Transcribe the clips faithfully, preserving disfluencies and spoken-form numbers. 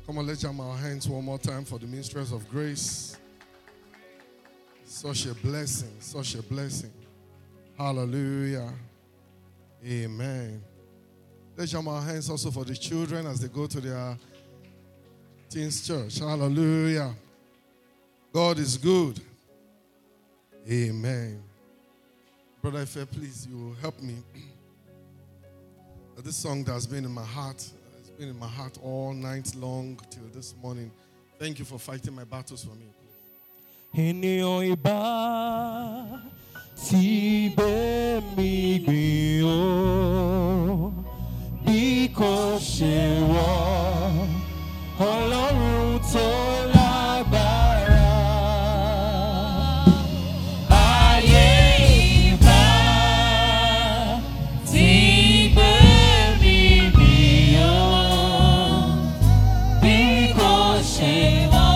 Come on, let's jam our hands one more time for the ministers of grace. Such a blessing, such a blessing. Hallelujah. Amen. Let's jam our hands also for the children as they go to their teens church. Hallelujah. God is good. Amen. Brother Ife, please, you help me. This song that has been in my heart, has been in my heart all night long till this morning. Thank you for fighting my battles for me. Ènìyàn ìbá ti bẹ́ mi gbìn ó bí kò ṣe wọ́ Ọlọ́run tó lágbára. Ayé ìbá ti bẹ́ mi gbìn ó bí kò ṣe wọ́.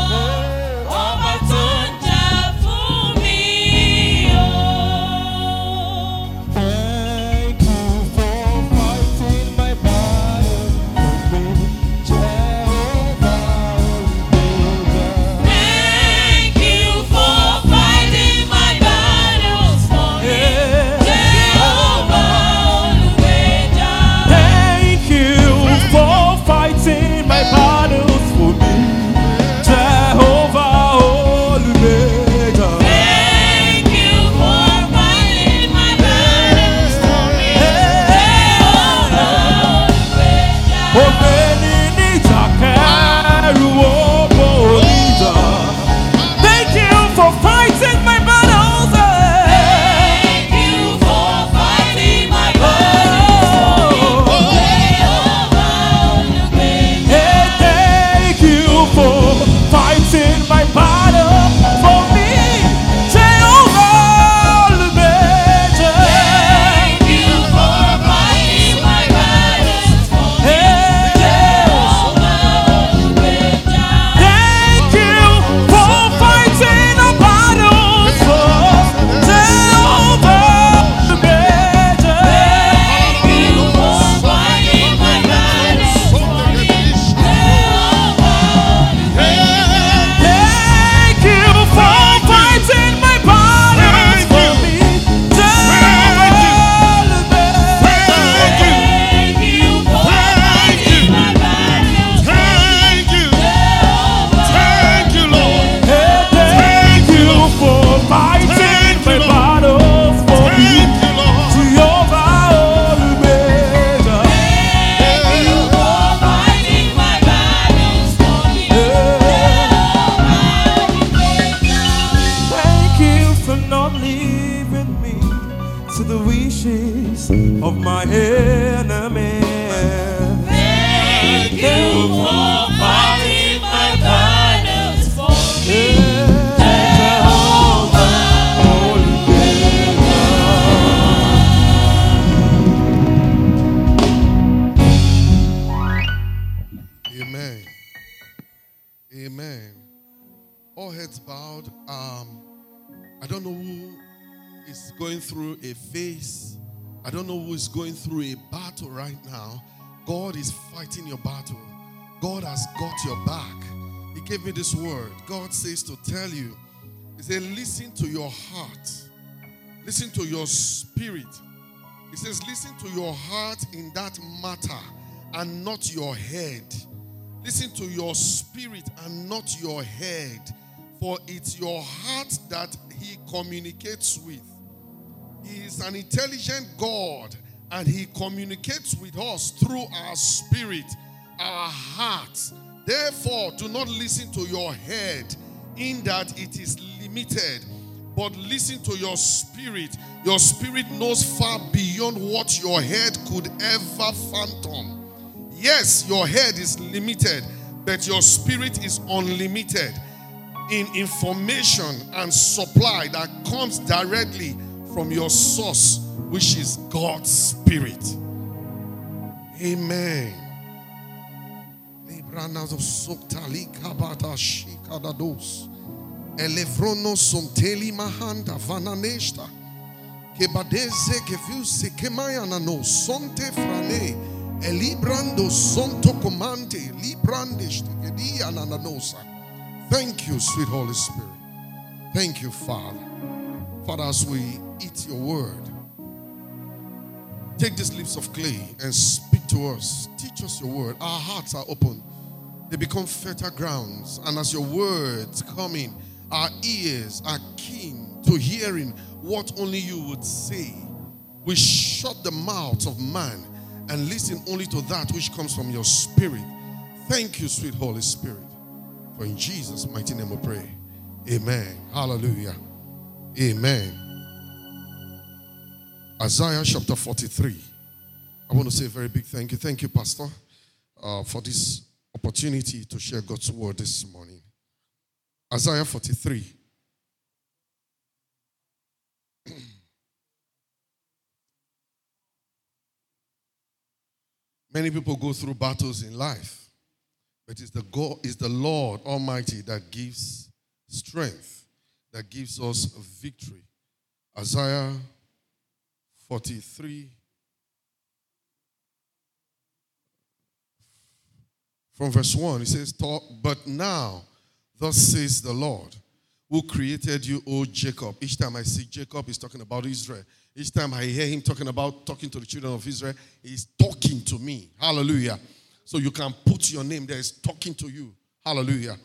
Of my enemy. Thank you for fighting my battles for me. Jehovah, Amen. Amen. All heads bowed. Um, I don't know who is going through a phase. I don't know who is going through a battle right now. God is fighting your battle. God has got your back. He gave me this word. God says to tell you, He said, listen to your heart. Listen to your spirit. He says, listen to your heart in that matter and not your head. Listen to your spirit and not your head. For it's your heart that He communicates with. He is an intelligent God, and He communicates with us through our spirit, our hearts. Therefore, do not listen to your head in that it is limited, but listen to your spirit. Your spirit knows far beyond what your head could ever fathom. Yes, your head is limited, but your spirit is unlimited in information and supply that comes directly from your source, which is God's Spirit. Amen. Elefrono somteli mahanda vananesta kebadeze kefuse kemayana no sonte frane Elibrando sonto comante, librandish tegedia nananosa. Thank you, sweet Holy Spirit. Thank you, Father. Father, as we eat your word, take these lips of clay and speak to us. Teach us your word. Our hearts are open. They become fertile grounds. And as your words come in, our ears are keen to hearing what only you would say. We shut the mouths of man and listen only to that which comes from your spirit. Thank you, sweet Holy Spirit. For in Jesus' mighty name we pray. Amen. Hallelujah. Amen. Isaiah chapter forty-three. I want to say a very big thank you. Thank you, Pastor, uh, for this opportunity to share God's word this morning. Isaiah forty-three. Many people go through battles in life, but it's the God, it's the Lord Almighty that gives strength, that gives us victory. Isaiah forty-three, from verse one, it says, "But now, thus says the Lord, who created you, O Jacob." Each time I see Jacob, he's talking about Israel. Each time I hear him talking about talking to the children of Israel, he's talking to me. Hallelujah. So you can put your name there. He's talking to you. Hallelujah.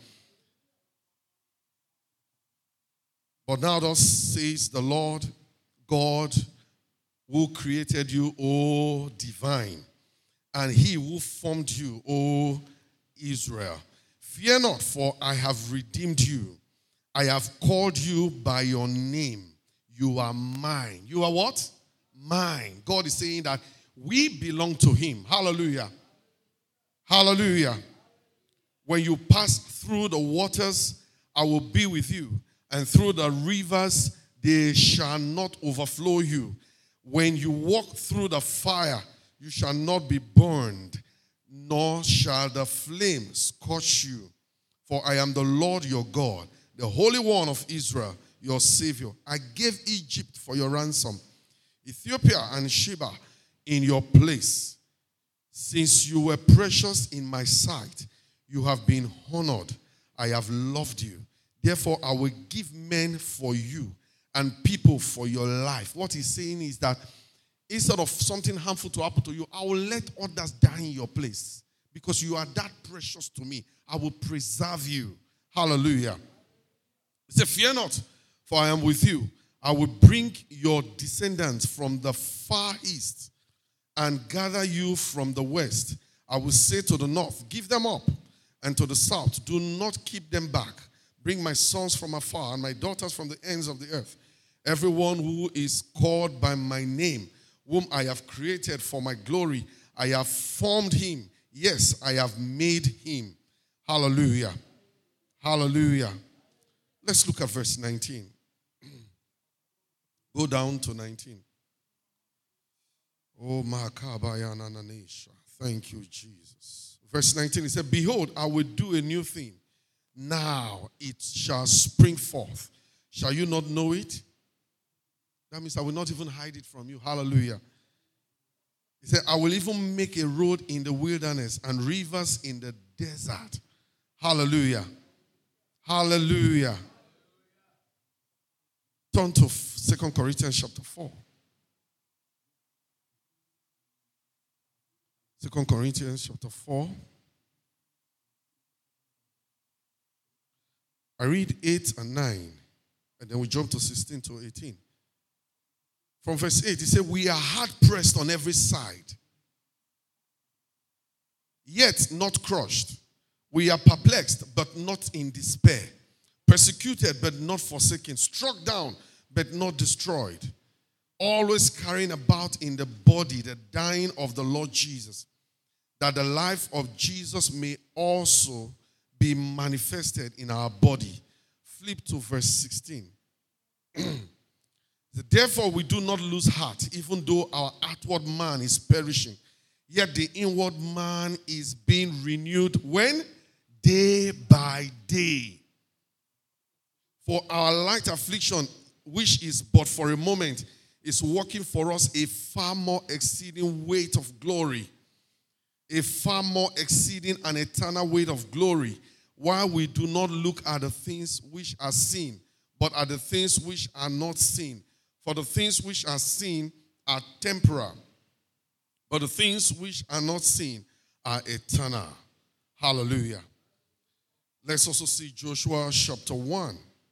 "But now thus says the Lord God, who created you, O divine, and he who formed you, O Israel. Fear not, for I have redeemed you. I have called you by your name. You are mine." You are what? Mine. God is saying that we belong to him. Hallelujah. Hallelujah. "When you pass through the waters, I will be with you. And through the rivers, they shall not overflow you. When you walk through the fire, you shall not be burned, nor shall the flame scorch you. For I am the Lord your God, the Holy One of Israel, your Savior. I gave Egypt for your ransom, Ethiopia and Sheba in your place. Since you were precious in my sight, you have been honored. I have loved you. Therefore, I will give men for you and people for your life." What he's saying is that instead of something harmful to happen to you, I will let others die in your place. Because you are that precious to me. I will preserve you. Hallelujah. He said, "Fear not, for I am with you. I will bring your descendants from the far east and gather you from the west. I will say to the north, give them up, and to the south, do not keep them back. Bring my sons from afar and my daughters from the ends of the earth. Everyone who is called by my name, whom I have created for my glory, I have formed him. Yes, I have made him." Hallelujah. Hallelujah. Let's look at verse nineteen. Go down to nineteen. Oh, Makabayanananisha. Thank you, Jesus. Verse nineteen, it said, "Behold, I will do a new thing. Now it shall spring forth. Shall you not know it?" That means I will not even hide it from you. Hallelujah. He said, "I will even make a road in the wilderness and rivers in the desert." Hallelujah. Hallelujah. Turn to Second Corinthians chapter four. Second Corinthians chapter four. I read eight and nine, and then we jump to sixteen to eighteen. From verse eight, he said, "We are hard pressed on every side, yet not crushed. We are perplexed, but not in despair. Persecuted, but not forsaken. Struck down, but not destroyed. Always carrying about in the body the dying of the Lord Jesus, that the life of Jesus may also be manifested in our body." Flip to verse sixteen. "Therefore we do not lose heart, even though our outward man is perishing. Yet the inward man is being renewed when? Day by day. For our light affliction, which is but for a moment, is working for us a far more exceeding weight of glory a far more exceeding and eternal weight of glory, while we do not look at the things which are seen, but at the things which are not seen. For the things which are seen are temporal, but the things which are not seen are eternal. Hallelujah. Let's also see Joshua chapter one.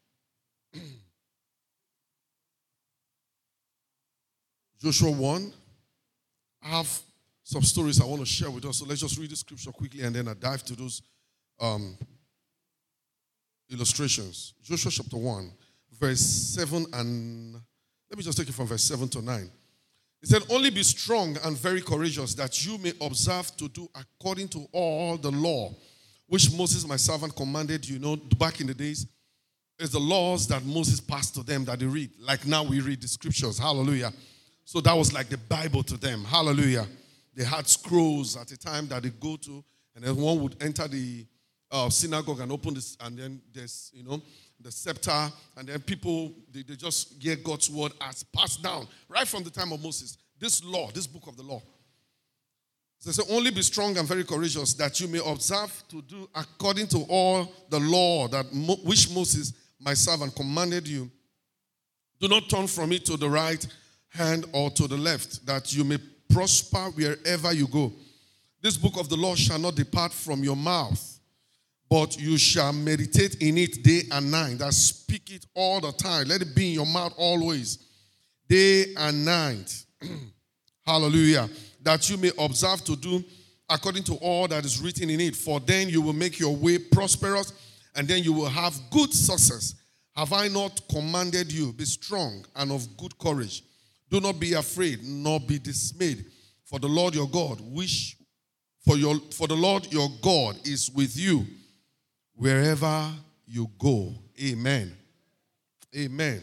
Joshua one. I have some stories I want to share with us. So let's just read the scripture quickly and then I dive to those um, illustrations. Joshua chapter one, verse seven and... Let me just take it from verse seven to nine. It said, only be strong and very courageous, that you may observe to do according to all the law which Moses my servant commanded you. You know, back in the days, it's the laws that Moses passed to them that they read. Like now we read the scriptures. Hallelujah. So that was like the Bible to them. Hallelujah. They had scrolls at a time that they go to, and then one would enter the uh, synagogue and open this, and then there's, you know, the scepter, and then people, they, they just hear God's word as passed down right from the time of Moses. This law, this book of the law. So, so only be strong and very courageous, that you may observe to do according to all the law that Mo, which Moses, my servant, commanded you. Do not turn from it to the right hand or to the left, that you may prosper wherever you go. This book of the law shall not depart from your mouth, but you shall meditate in it day and night. That speak it all the time. Let it be in your mouth always, day and night. Hallelujah. That you may observe to do according to all that is written in it. For then you will make your way prosperous, and then you will have good success. Have I not commanded you? Be strong and of good courage. Do not be afraid, nor be dismayed. For the Lord your God, which for your for the Lord your God is with you wherever you go. Amen. Amen.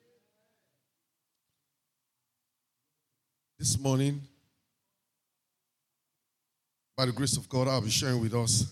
This morning, by the grace of God, I'll be sharing with us,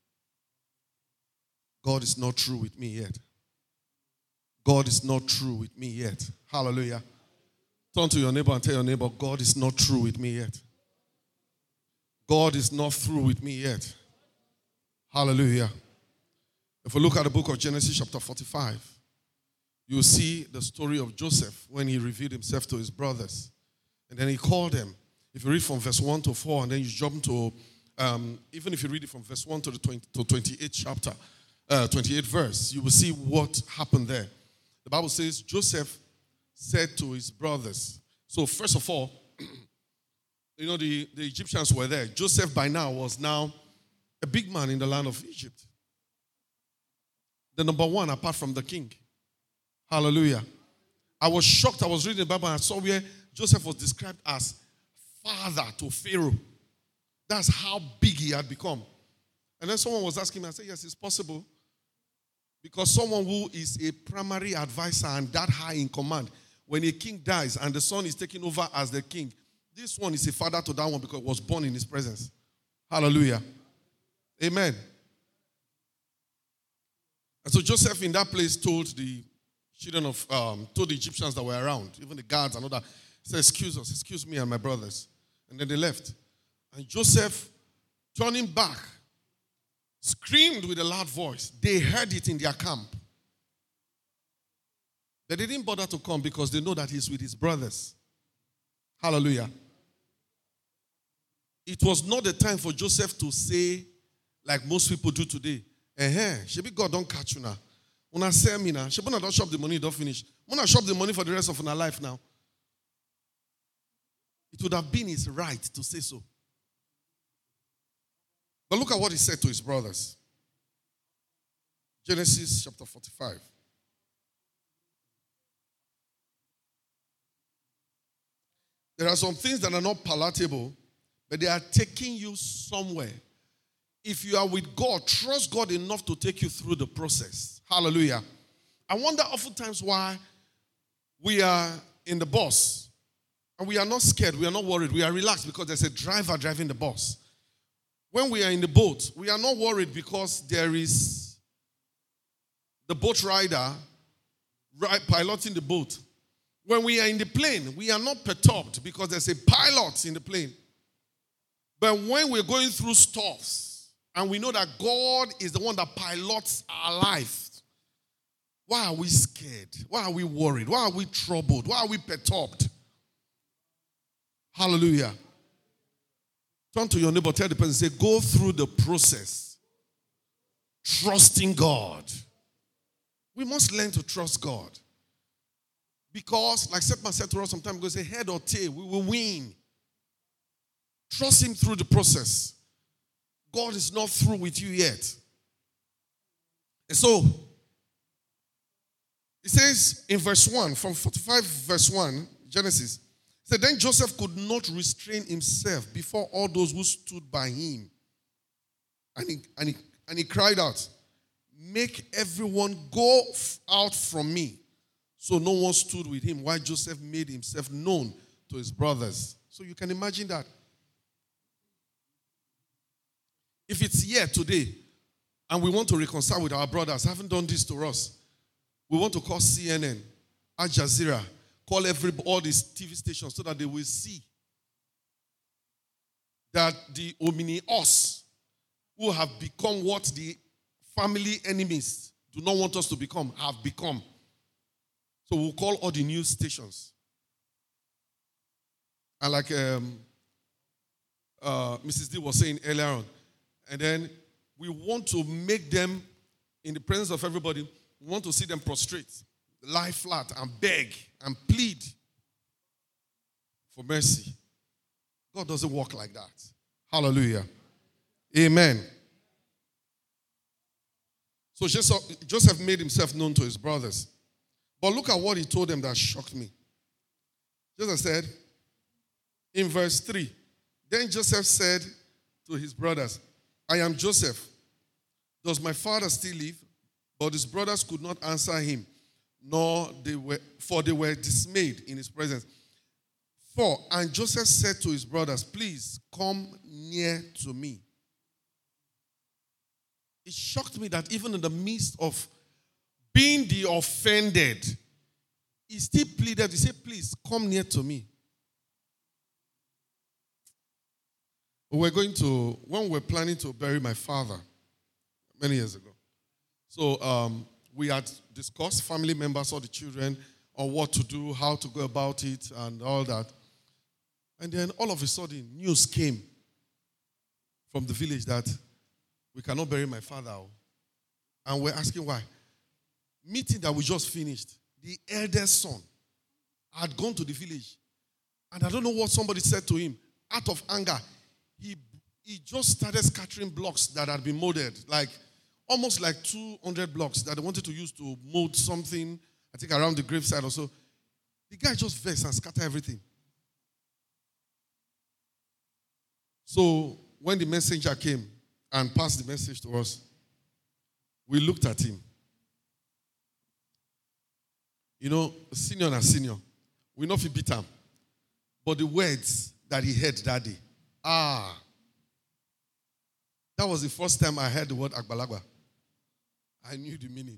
God is not through with me yet. God is not through with me yet. Hallelujah. Turn to your neighbor and tell your neighbor, God is not through with me yet. God is not through with me yet. Hallelujah. If we look at the book of Genesis chapter forty-five, you'll see the story of Joseph when he revealed himself to his brothers. And then he called them. If you read from verse one to four, and then you jump to, um, even if you read it from verse one to the twenty, to twenty-eighth chapter, uh, twenty-eighth verse, you will see what happened there. The Bible says Joseph said to his brothers. So first of all, you know, the, the Egyptians were there. Joseph by now was now a big man in the land of Egypt. The number one apart from the king. Hallelujah. I was shocked. I was reading the Bible and I saw where Joseph was described as father to Pharaoh. That's how big he had become. And then someone was asking me, I said, yes, it's possible. Because someone who is a primary advisor and that high in command, when a king dies and the son is taken over as the king, this one is a father to that one because he was born in his presence. Hallelujah. Amen. And so Joseph in that place told the children of, um, told the Egyptians that were around, even the guards and all that, he said, excuse us, excuse me and my brothers. And then they left. And Joseph, turning back, screamed with a loud voice. They heard it in their camp. They didn't bother to come because they know that he's with his brothers. Hallelujah. It was not the time for Joseph to say, like most people do today, eh, shebi God don't catch you now. Una sell me now. Shebi don't shop the money, don't finish. Una shop the money for the rest of our life now. It would have been his right to say so. But look at what he said to his brothers. Genesis chapter forty-five. There are some things that are not palatable, but they are taking you somewhere. If you are with God, trust God enough to take you through the process. Hallelujah. I wonder oftentimes why we are in the bus and we are not scared, we are not worried, we are relaxed because there's a driver driving the bus. When we are in the boat, we are not worried because there is the boat rider piloting the boat. When we are in the plane, we are not perturbed because there's a pilot in the plane. But when we're going through stuffs and we know that God is the one that pilots our life, why are we scared? Why are we worried? Why are we troubled? Why are we perturbed? Hallelujah. Turn to your neighbor, tell the person, say, go through the process. Trusting God. We must learn to trust God. Because, like Setman said to us some time ago, say head or tail, we will win. Trust him through the process. God is not through with you yet. And so, it says in verse one, from forty-five verse one, Genesis, it said, then Joseph could not restrain himself before all those who stood by him. And he, and he, and he cried out, make everyone go out from me. So no one stood with him while Joseph made himself known to his brothers. So you can imagine that. If it's here today and we want to reconcile with our brothers, haven't done this to us, we want to call C N N, Al Jazeera, call every, all these T V stations so that they will see that the omni us who have become what the family enemies do not want us to become have become. So we'll call all the news stations. And like um, uh, Missus D was saying earlier on, and then we want to make them, in the presence of everybody, we want to see them prostrate, lie flat, and beg and plead for mercy. God doesn't work like that. Hallelujah. Amen. So Joseph made himself known to his brothers. But look at what he told them that shocked me. Joseph said, in verse three, then Joseph said to his brothers, I am Joseph. Does my father still live? But his brothers could not answer him, nor they were, for they were dismayed in his presence. Four, and Joseph said to his brothers, please come near to me. It shocked me that even in the midst of being the offended, he still pleaded. He said, please come near to me. We're going to, when we were planning to bury my father many years ago, so um, we had discussed, family members, all the children, on what to do, how to go about it, and all that. And then all of a sudden, news came from the village that we cannot bury my father. And we're asking why. Meeting that we just finished, the eldest son had gone to the village. And I don't know what somebody said to him. Out of anger, he, he just started scattering blocks that had been molded, like almost like two hundred blocks that they wanted to use to mold something, I think around the graveside or so. The guy just vexed and scattered everything. So when the messenger came and passed the message to us, we looked at him. You know, senior and senior, we know if he beat him. But the words that he heard that day, ah, that was the first time I heard the word Agbalagba. I knew the meaning.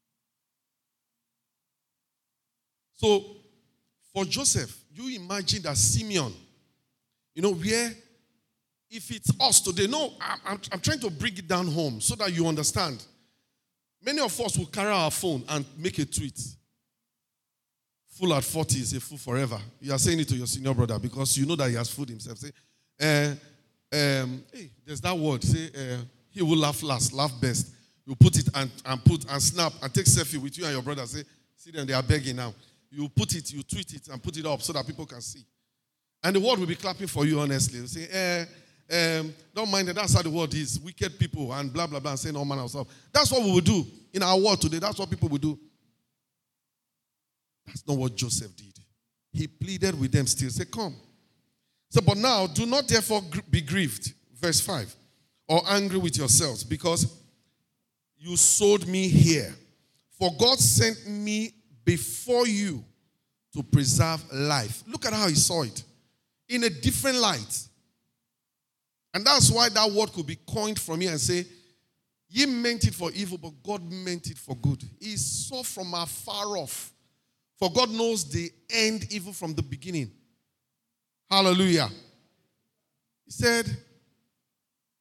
So, for Joseph, you imagine that Simeon, you know, where, if it's us today, no, I'm, I'm, I'm trying to bring it down home so that you understand. Many of us will carry our phone and make a tweet. Fool at forty is a fool forever. You are saying it to your senior brother because you know that he has fooled himself. Say, uh, um, hey, there's that word. Say, uh, he will laugh last, laugh best. You put it and, and put and snap and take selfie with you and your brother. Say, see them, they are begging now. You put it, you tweet it and put it up so that people can see. And the world will be clapping for you, honestly. They'll say, eh, um, don't mind that. That's how the world is. Wicked people and blah, blah, blah, and saying all manner of stuff. That's what we will do in our world today. That's what people will do. That's not what Joseph did. He pleaded with them still. Say, come. So, but now, do not therefore be grieved, verse five, or angry with yourselves, because you sold me here. For God sent me before you to preserve life. Look at how he saw it. In a different light. And that's why that word could be coined from here and say, ye meant it for evil, but God meant it for good. He saw from afar off. For God knows the end even from the beginning. Hallelujah. He said,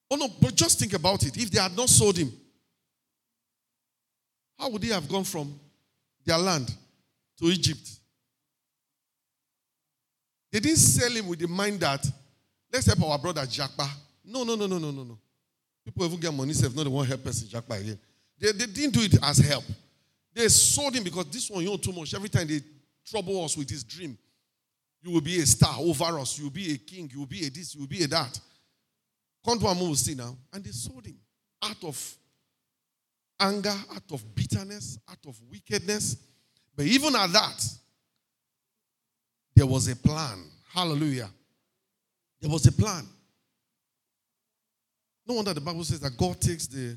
Oh no, but just think about it. If they had not sold him, how would he have gone from their land to Egypt? They didn't sell him with the mind that, let's help our brother Japa. No, no, no, no, no, no, no. People even get money, if not the one help person Japa again. They, they didn't do it as help. They sold him because this one, you know too much. Every time they trouble us with this dream, you will be a star over us. You will be a king. You will be a this. You will be a that. Come to will see now. And they sold him out of anger, out of bitterness, out of wickedness. But even at that, there was a plan. Hallelujah. There was a plan. No wonder the Bible says that God takes the,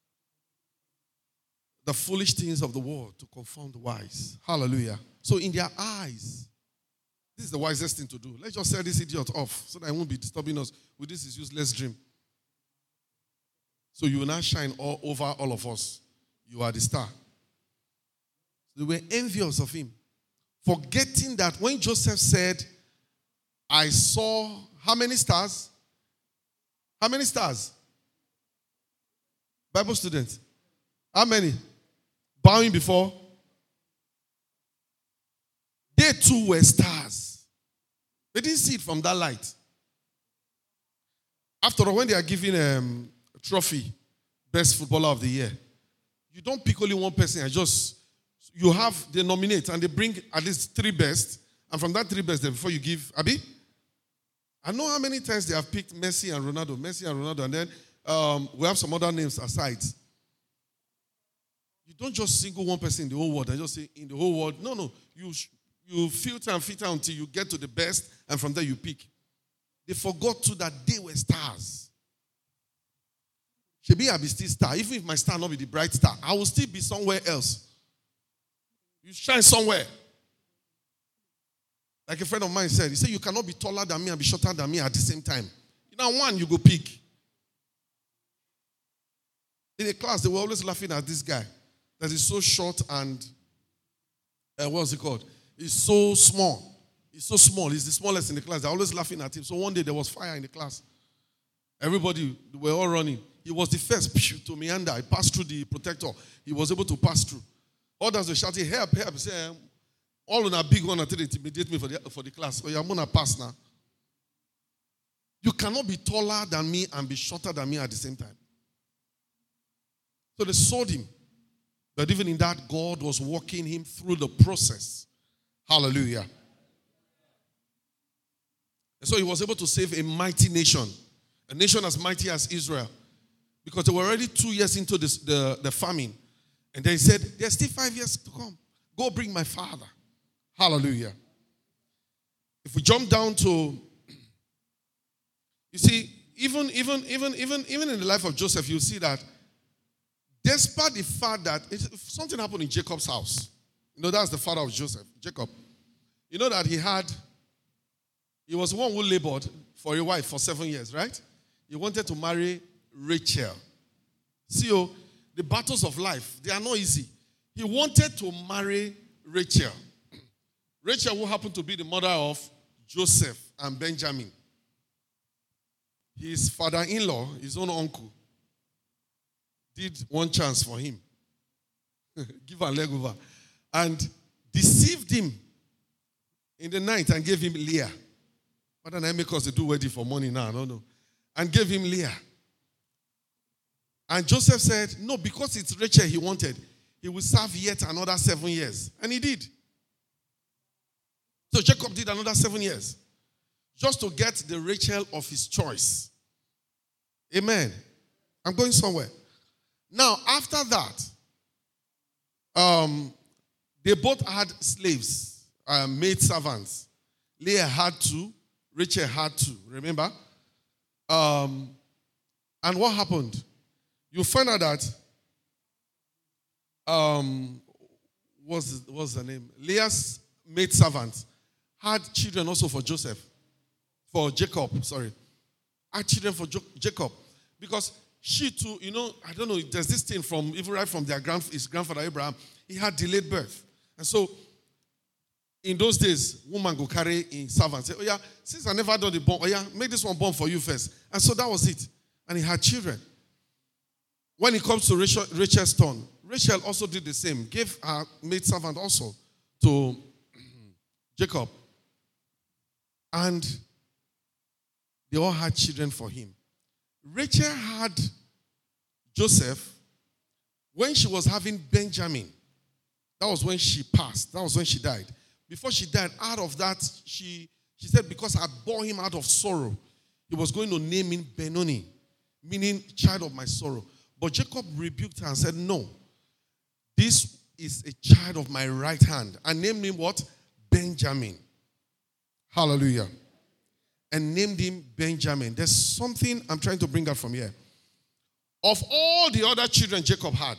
the foolish things of the world to confound the wise. Hallelujah. So in their eyes, this is the wisest thing to do. Let's just sell this idiot off so that it won't be disturbing us with this is useless dream. So you will now shine all over all of us. You are the star. They were envious of him, forgetting that when Joseph said, I saw how many stars? How many stars? Bible students. How many? Bowing before. They too were stars. They didn't see it from that light. After all, when they are giving um, a trophy, best footballer of the year, you don't pick only one person and just, you have, they nominate and they bring at least three best. And from that three best, then before you give, Abi? I know how many times they have picked Messi and Ronaldo, Messi and Ronaldo, and then um, we have some other names aside. You don't just single one person in the whole world and just say, in the whole world. No, no. You you filter and filter until you get to the best, and from there you pick. They forgot too that they were stars. Shebi, I be still star. Even if my star not be the bright star, I will still be somewhere else. You shine somewhere. Like a friend of mine said, he said, you cannot be taller than me and be shorter than me at the same time. You know, one, you go pick. In the class, they were always laughing at this guy that is so short and, uh, what's it called? He's so small. He's so small. He's the smallest in the class. They're always laughing at him. So one day there was fire in the class. Everybody, they were all running. He was the first to meander. He passed through the protector. He was able to pass through. Others were shouting, help, help. Say, all on a big one until they intimidate me for the, for the class. Oh, yeah, I'm going to pass now. You cannot be taller than me and be shorter than me at the same time. So they sold him. But even in that, God was walking him through the process. Hallelujah. And so he was able to save a mighty nation. A nation as mighty as Israel. Because they were already two years into this, the, the famine. And they said, there's still five years to come. Go bring my father. Hallelujah. If we jump down to, you see, even, even, even, even, even in the life of Joseph, you'll see that despite the fact that if something happened in Jacob's house, you know, that's the father of Joseph, Jacob. You know that he had, he was the one who labored for a wife for seven years, right? He wanted to marry Rachel. See, oh, the battles of life, they are not easy. He wanted to marry Rachel. Rachel, who happened to be the mother of Joseph and Benjamin. His father-in-law, his own uncle, did one chance for him. Give a leg over. And deceived him in the night and gave him Leah. But then I make us to do wedding for money now, no, no. And gave him Leah. And Joseph said, no, because it's Rachel he wanted, he will serve yet another seven years. And he did. So Jacob did another seven years. Just to get the Rachel of his choice. Amen. I'm going somewhere. Now, after that, um, they both had slaves, uh, maid servants. Leah had two, Rachel had two. Remember? Um, and what happened? You find out that um, what's, what's the name? Leah's maid servant had children also for Joseph, for Jacob, sorry. Had children for jo- Jacob. Because she too, you know, I don't know, there's this thing from, even right from their grand, his grandfather Abraham, he had delayed birth. And so, in those days, woman go carry in servant, say, oh yeah, since I never done the born, oh yeah, make this one born for you first. And so that was it. and he had children. When it comes to Rachel, Rachel's turn, Rachel also did the same, gave her maidservant also to Jacob. And they all had children for him. Rachel had Joseph when she was having Benjamin. That was when she passed. That was when she died. Before she died, out of that, she, she said, because I bore him out of sorrow, he was going to name him Benoni, meaning child of my sorrow. But Jacob rebuked her and said, no, this is a child of my right hand. And named him what? Benjamin. Hallelujah. And named him Benjamin. There's something I'm trying to bring out from here. Of all the other children Jacob had,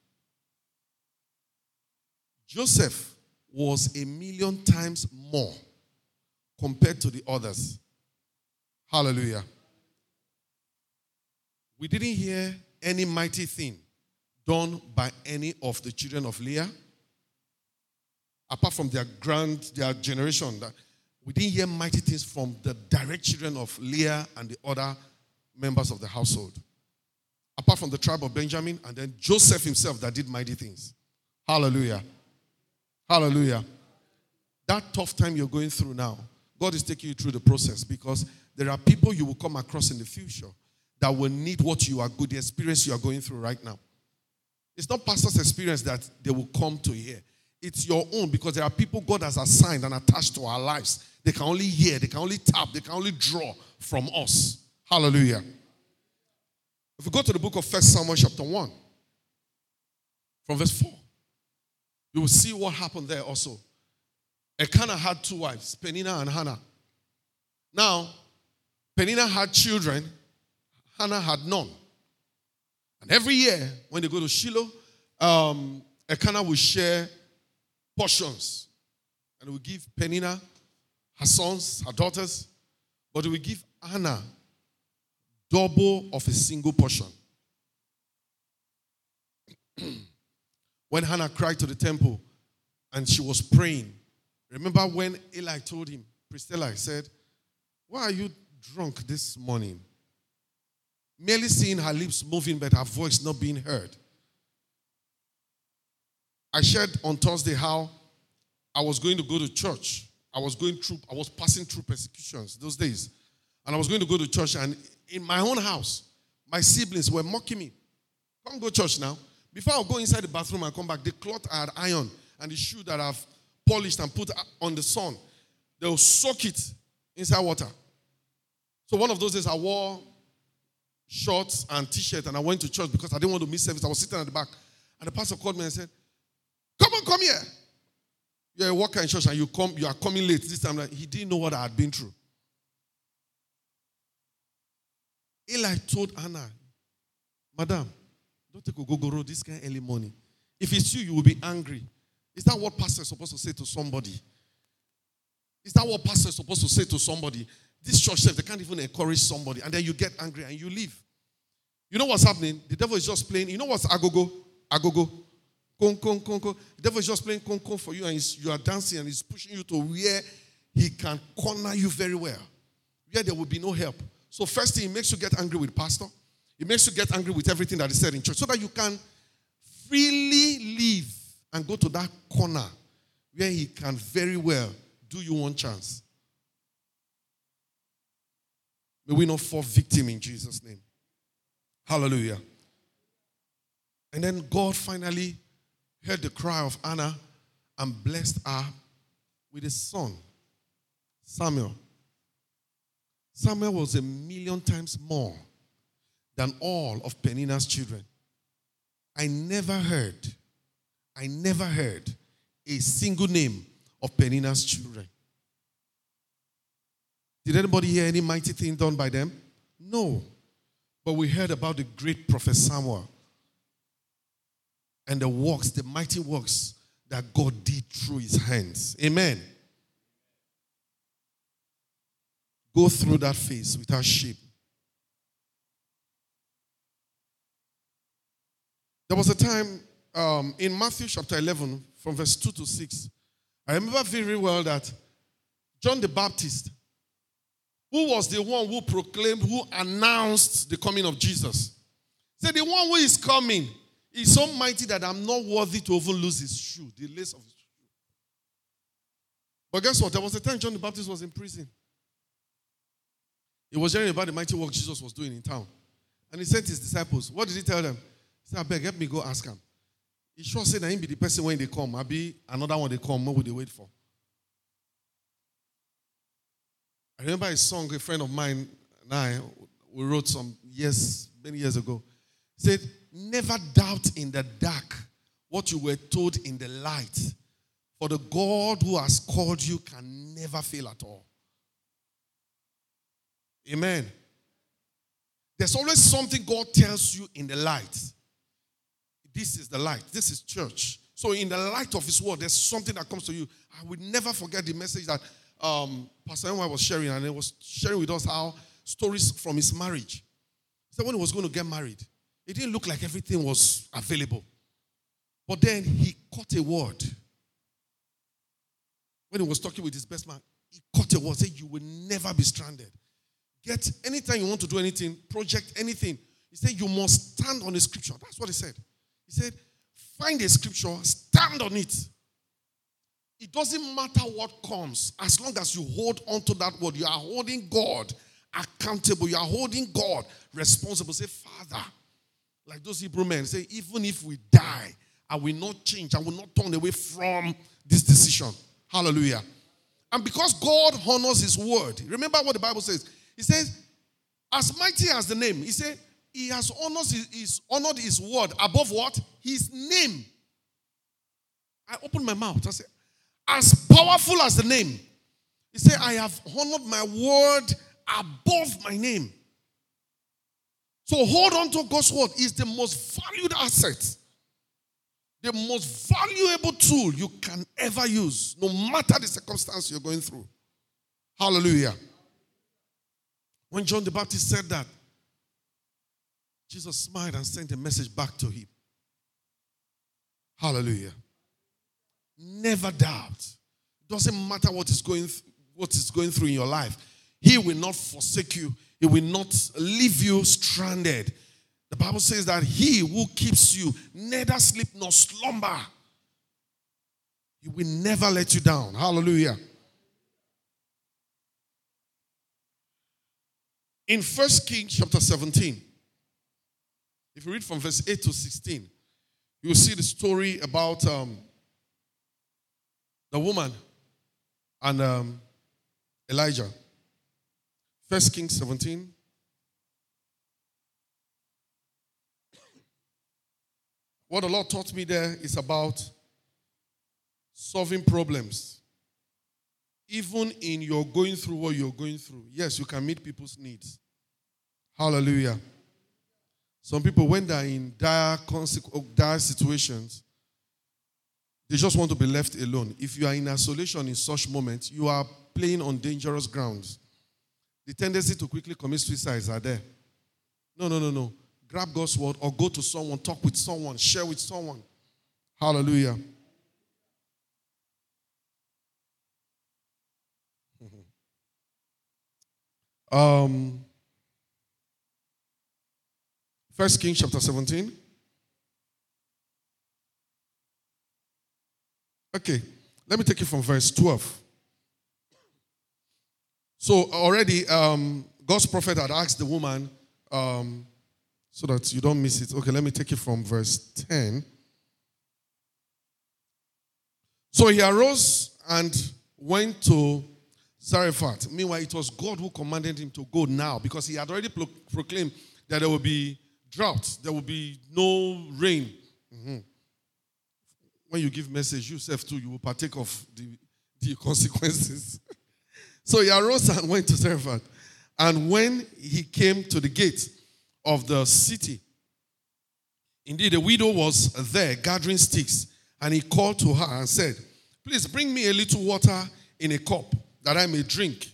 Joseph was a million times more compared to the others. Hallelujah. We didn't hear any mighty thing done by any of the children of Leah, apart from their grand, their generation. That we didn't hear mighty things from the direct children of Leah and the other members of the household. Apart from the tribe of Benjamin, and then Joseph himself that did mighty things. Hallelujah. Hallelujah. That tough time you're going through now, God is taking you through the process, because there are people you will come across in the future that will need what you are good, the experience you are going through right now. It's not pastor's experience that they will come to hear. It's your own, because there are people God has assigned and attached to our lives. They can only hear, they can only tap, they can only draw from us. Hallelujah. If we go to the book of First Samuel chapter one, from verse four, you will see what happened there also. Elkanah had two wives, Peninnah and Hannah. Now, Peninnah had children, Hannah had none. And every year, when they go to Shiloh, um, Elkanah will share portions. And he will give Peninnah her sons, her daughters, but he will give Hannah double of a single portion. When Hannah cried to the temple and she was praying, remember when Eli told him, Priest Eli said, why are you drunk this morning? Merely seeing her lips moving but her voice not being heard. I shared on Thursday how I was going to go to church. I was going through, I was passing through persecutions those days. And I was going to go to church, and in my own house, my siblings were mocking me. Come go to church now. Before I go inside the bathroom and come back, the cloth I had ironed and the shoe that I've polished and put on the sun, they'll soak it inside water. So one of those days I wore shorts and t-shirt and I went to church because I didn't want to miss service. I was sitting at the back. And the pastor called me and said, come on, come here. You're a worker in church and you come, you are coming late this time. He didn't know what I had been through. Eli told Hannah, Madam, don't take a go-go this kind of early morning. If it's you, you will be angry. Is that what pastor is supposed to say to somebody? Is that what pastor is supposed to say to somebody? This church says they can't even encourage somebody, and then you get angry and you leave. You know what's happening? The devil is just playing. You know what's agogo? Agogo. Con, con, con, con. The devil is just playing con, con for you, and he's, you are dancing, and he's pushing you to where he can corner you very well, where there will be no help. So first thing, he makes you get angry with pastor. He makes you get angry with everything that is said in church so that you can freely leave and go to that corner where he can very well do you one chance. May we not fall victim in Jesus' name. Hallelujah. And then God finally heard the cry of Hannah and blessed her with a son, Samuel. Samuel was a million times more than all of Peninnah's children. I never heard, I never heard a single name of Peninnah's children. Did anybody hear any mighty thing done by them? No. But we heard about the great prophet Samuel and the works, the mighty works that God did through his hands. Amen. Go through that phase without shame. There was a time um, in Matthew chapter eleven, from verse two to six. I remember very well that John the Baptist Who was the one who proclaimed, who announced the coming of Jesus? He said, the one who is coming is so mighty that I'm not worthy to even lose his shoe, the lace of his shoe. But guess what? There was a time John the Baptist was in prison. He was hearing about the mighty work Jesus was doing in town. And he sent his disciples. What did he tell them? He said, I beg, help me go ask him. He sure said that he be the person when they come. I'll be another one they come. What would they wait for? I remember a song a friend of mine and I, we wrote some years, many years ago. He said, never doubt in the dark what you were told in the light. For the God who has called you can never fail at all. Amen. There's always something God tells you in the light. This is the light. This is church. So in the light of his word, there's something that comes to you. I will never forget the message that um, Pastor Enwa was sharing, and he was sharing with us how stories from his marriage. He said when he was going to get married, it didn't look like everything was available. But then he caught a word. When he was talking with his best man, he caught a word, said, you will never be stranded. Get anytime you want to do anything, project anything. He said, you must stand on the scripture. That's what he said. He said, find a scripture, stand on it. It doesn't matter what comes, as long as you hold on to that word. You are holding God accountable. You are holding God responsible. Say, Father, like those Hebrew men, say, even if we die, I will not change. I will not turn away from this decision. Hallelujah. And because God honors his word, remember what the Bible says. He says, as mighty as the name, he said, he has honored his, his, honored his word above what? His name. I opened my mouth. I said, as powerful as the name. He said, I have honored my word above my name. So hold on to God's word. It's the most valued asset. The most valuable tool you can ever use, no matter the circumstance you're going through. Hallelujah. When John the Baptist said that, Jesus smiled and sent a message back to him. Hallelujah. Never doubt. Doesn't matter what is going th- what is going through in your life. He will not forsake you. He will not leave you stranded. The Bible says that he who keeps you neither sleep nor slumber. He will never let you down. Hallelujah. In First Kings chapter seventeen, if you read from verse eight to sixteen, you will see the story about um, the woman and um, Elijah. First Kings seventeen. What the Lord taught me there is about solving problems. Even in your going through what you're going through. Yes, you can meet people's needs. Hallelujah. Some people, when they're in dire, dire situations, they just want to be left alone. If you are in isolation in such moments, you are playing on dangerous grounds. The tendency to quickly commit suicides are there. No, no, no, no. Grab God's word or go to someone, talk with someone, share with someone. Hallelujah. Um, First Kings chapter seventeen. Okay, let me take it from verse twelve. So already, um, God's prophet had asked the woman, um, so that you don't miss it. Okay, let me take it from verse ten. So he arose and went to Zarephath. Meanwhile, it was God who commanded him to go now because he had already pro- proclaimed that there will be drought, there will be no rain. Mm-hmm. When you give message, yourself too, you will partake of the, the consequences. So he arose and went to Zarephath. And when he came to the gate of the city, indeed, a widow was there gathering sticks. And he called to her and said, please bring me a little water in a cup that I may drink.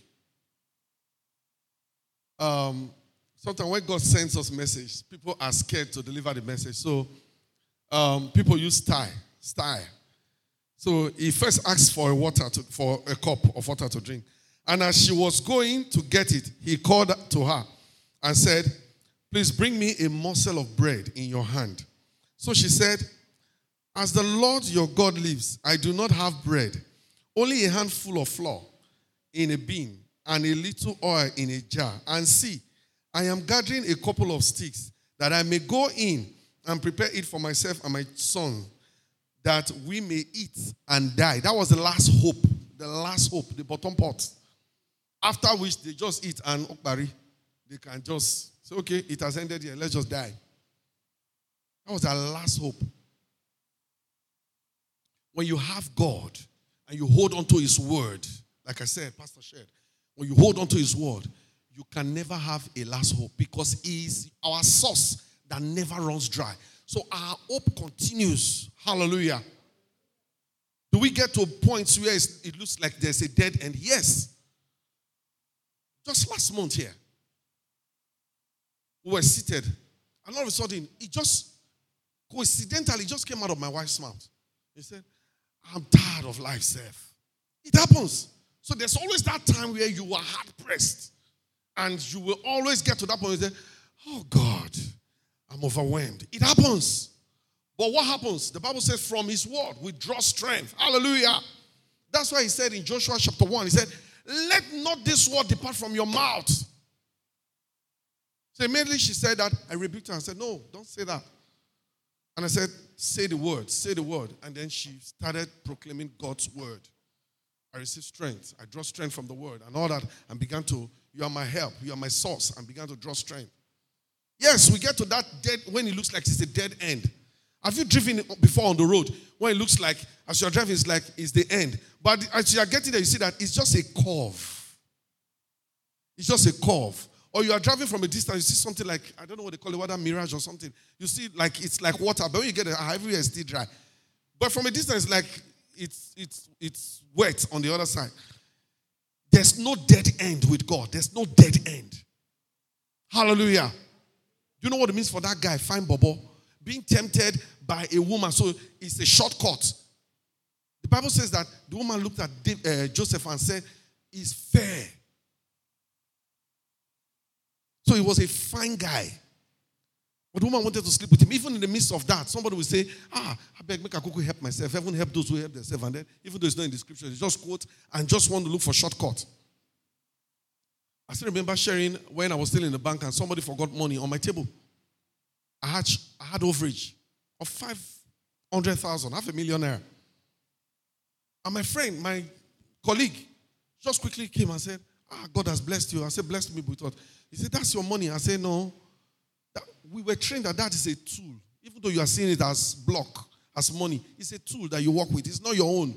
Um, sometimes when God sends us message, people are scared to deliver the message. So um, people use style, style. So he first asked for a water to, for a cup of water to drink. And as she was going to get it, he called to her and said, please bring me a morsel of bread in your hand. So she said, as the Lord your God lives, I do not have bread, only a handful of flour in a bin and a little oil in a jar. And see, I am gathering a couple of sticks that I may go in and prepare it for myself and my son, that we may eat and die. That was the last hope, the last hope, the bottom part. After which they just eat and okbari, they can just say, okay, it has ended here, let's just die. That was their last hope. When you have God and you hold on to his word, like I said, Pastor shared, when you hold on to his word, you can never have a last hope because he is our source that never runs dry. So our hope continues. Hallelujah. Do we get to points where it looks like there's a dead end? Yes. Just last month here, we were seated, and all of a sudden, it just, coincidentally, just came out of my wife's mouth. He said, I'm tired of life, Seth. It happens. So there's always that time where you are hard-pressed, and you will always get to that point where you say, oh, God, I'm overwhelmed. It happens. But what happens? The Bible says, from his word, we draw strength. Hallelujah. That's why he said in Joshua chapter one, he said, let not this word depart from your mouth. So immediately she said that. I rebuked her and said, no, don't say that. And I said, say the word, say the word. And then she started proclaiming God's word. I received strength. I draw strength from the word and all that, and began to, you are my help, you are my source, and began to draw strength. Yes, we get to that dead, when it looks like it's a dead end. Have you driven before on the road? When it looks like, as you're driving, it's like it's the end. But as you're getting there, you see that it's just a curve. It's just a curve. Or you are driving from a distance, you see something like, I don't know what they call it, whether mirage or something. You see like it's like water, but when you get there, everywhere is still dry. But from a distance, like it's it's it's wet on the other side. There's no dead end with God. There's no dead end. Hallelujah. Do you know what it means for that guy, fine Bobo? Being tempted by a woman, so it's a shortcut. The Bible says that the woman looked at uh, Joseph and said, he's fair. So he was a fine guy. But the woman wanted to sleep with him. Even in the midst of that, somebody will say, ah, I beg, make a cuckoo help myself. Heaven help those who help themselves. And then, even though it's not in the scripture, they just quote and just want to look for shortcut. I still remember sharing when I was still in the bank and somebody forgot money on my table. I had, I had overage of five hundred thousand, half a million naira. And my friend, my colleague, just quickly came and said, ah, God has blessed you. I said, blessed me with what? He said, that's your money. I said, no. That, we were trained that that is a tool. Even though you are seeing it as block, as money, it's a tool that you work with. It's not your own.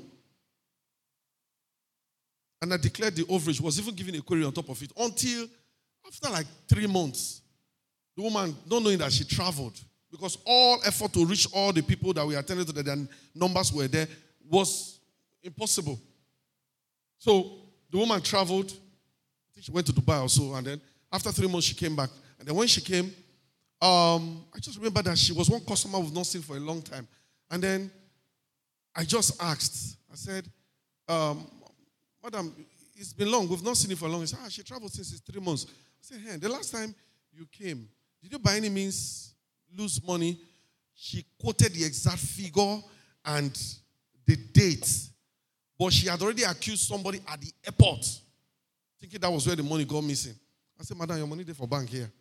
And I declared the overage, was even given a query on top of it, until after like three months, the woman, not knowing that she traveled, because all effort to reach all the people that we attended to, that their numbers were there, was impossible. So the woman traveled. I think she went to Dubai or so, and then after three months she came back. And then when she came, um, I just remember that she was one customer we've not seen for a long time. And then I just asked, I said, um, Madam, it's been long, we've not seen you for long. She said, ah, she traveled since it's three months. I said, hey, the last time you came, did you by any means lose money? She quoted the exact figure and the date. But she had already accused somebody at the airport, thinking that was where the money got missing. I said, Madam, your money there for bank here.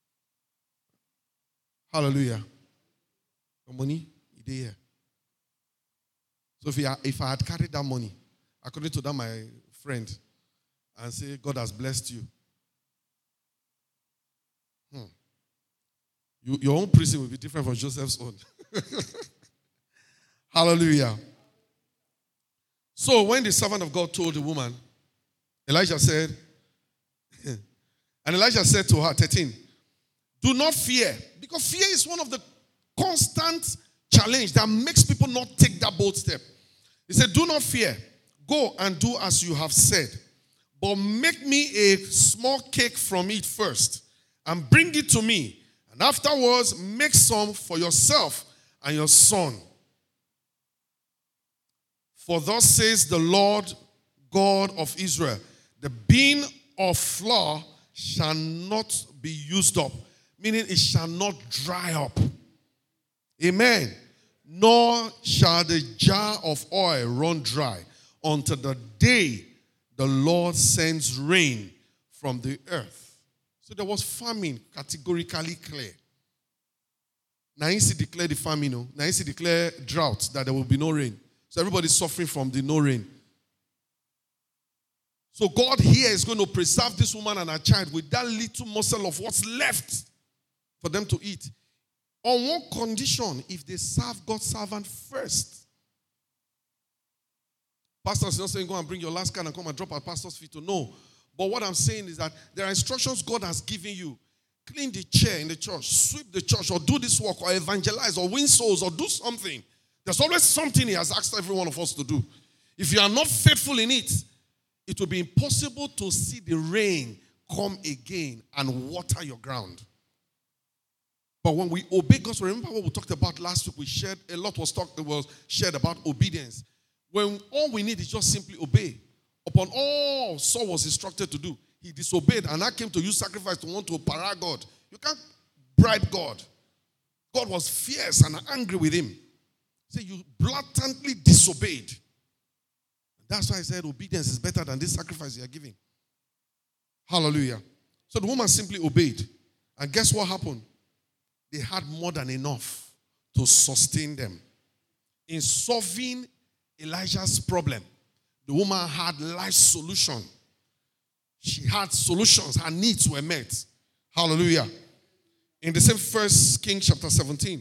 Hallelujah. Your money is there. So if, you, if I had carried that money, according to that my friend, and say, God has blessed you, Hmm. You, your own prison will be different from Joseph's own. Hallelujah. So when the servant of God told the woman, Elijah said, and Elijah said to her, thirteen, do not fear, because fear is one of the constant challenge that makes people not take that bold step. He said, do not fear, go and do as you have said, but make me a small cake from it first, and bring it to me. And afterwards, make some for yourself and your son. For thus says the Lord God of Israel, The bin of flour shall not be used up, meaning it shall not dry up. Amen. Nor shall the jar of oil run dry until the day the Lord sends rain from the earth. So there was famine, categorically clear. Now he declared the famine, no? Now he declared drought, that there will be no rain. So everybody's suffering from the no rain. So God here is going to preserve this woman and her child with that little morsel of what's left for them to eat. On one condition, if they serve God's servant first. Pastor is not saying go and bring your last can and come and drop at pastor's feet. No. But what I'm saying is that there are instructions God has given you. Clean the chair in the church, sweep the church, or do this work, or evangelize, or win souls, or do something. There's always something he has asked every one of us to do. If you are not faithful in it, it will be impossible to see the rain come again and water your ground. But when we obey God, so remember what we talked about last week, we shared, a lot was talked, was shared about obedience. When all we need is just simply obey. Upon all Saul was instructed to do, he disobeyed, and I came to use sacrifice to want to para God. You can't bribe God. God was fierce and angry with him. So you blatantly disobeyed. That's why I said obedience is better than this sacrifice you are giving. Hallelujah. So the woman simply obeyed. And guess what happened? They had more than enough to sustain them. In solving Elijah's problem, the woman had life solution. She had solutions. Her needs were met. Hallelujah. In the same First Kings chapter seventeen,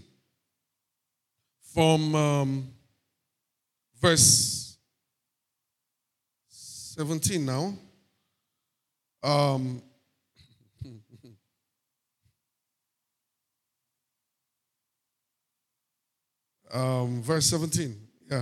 from um, verse seventeen now. Um, um, verse seventeen. Yeah.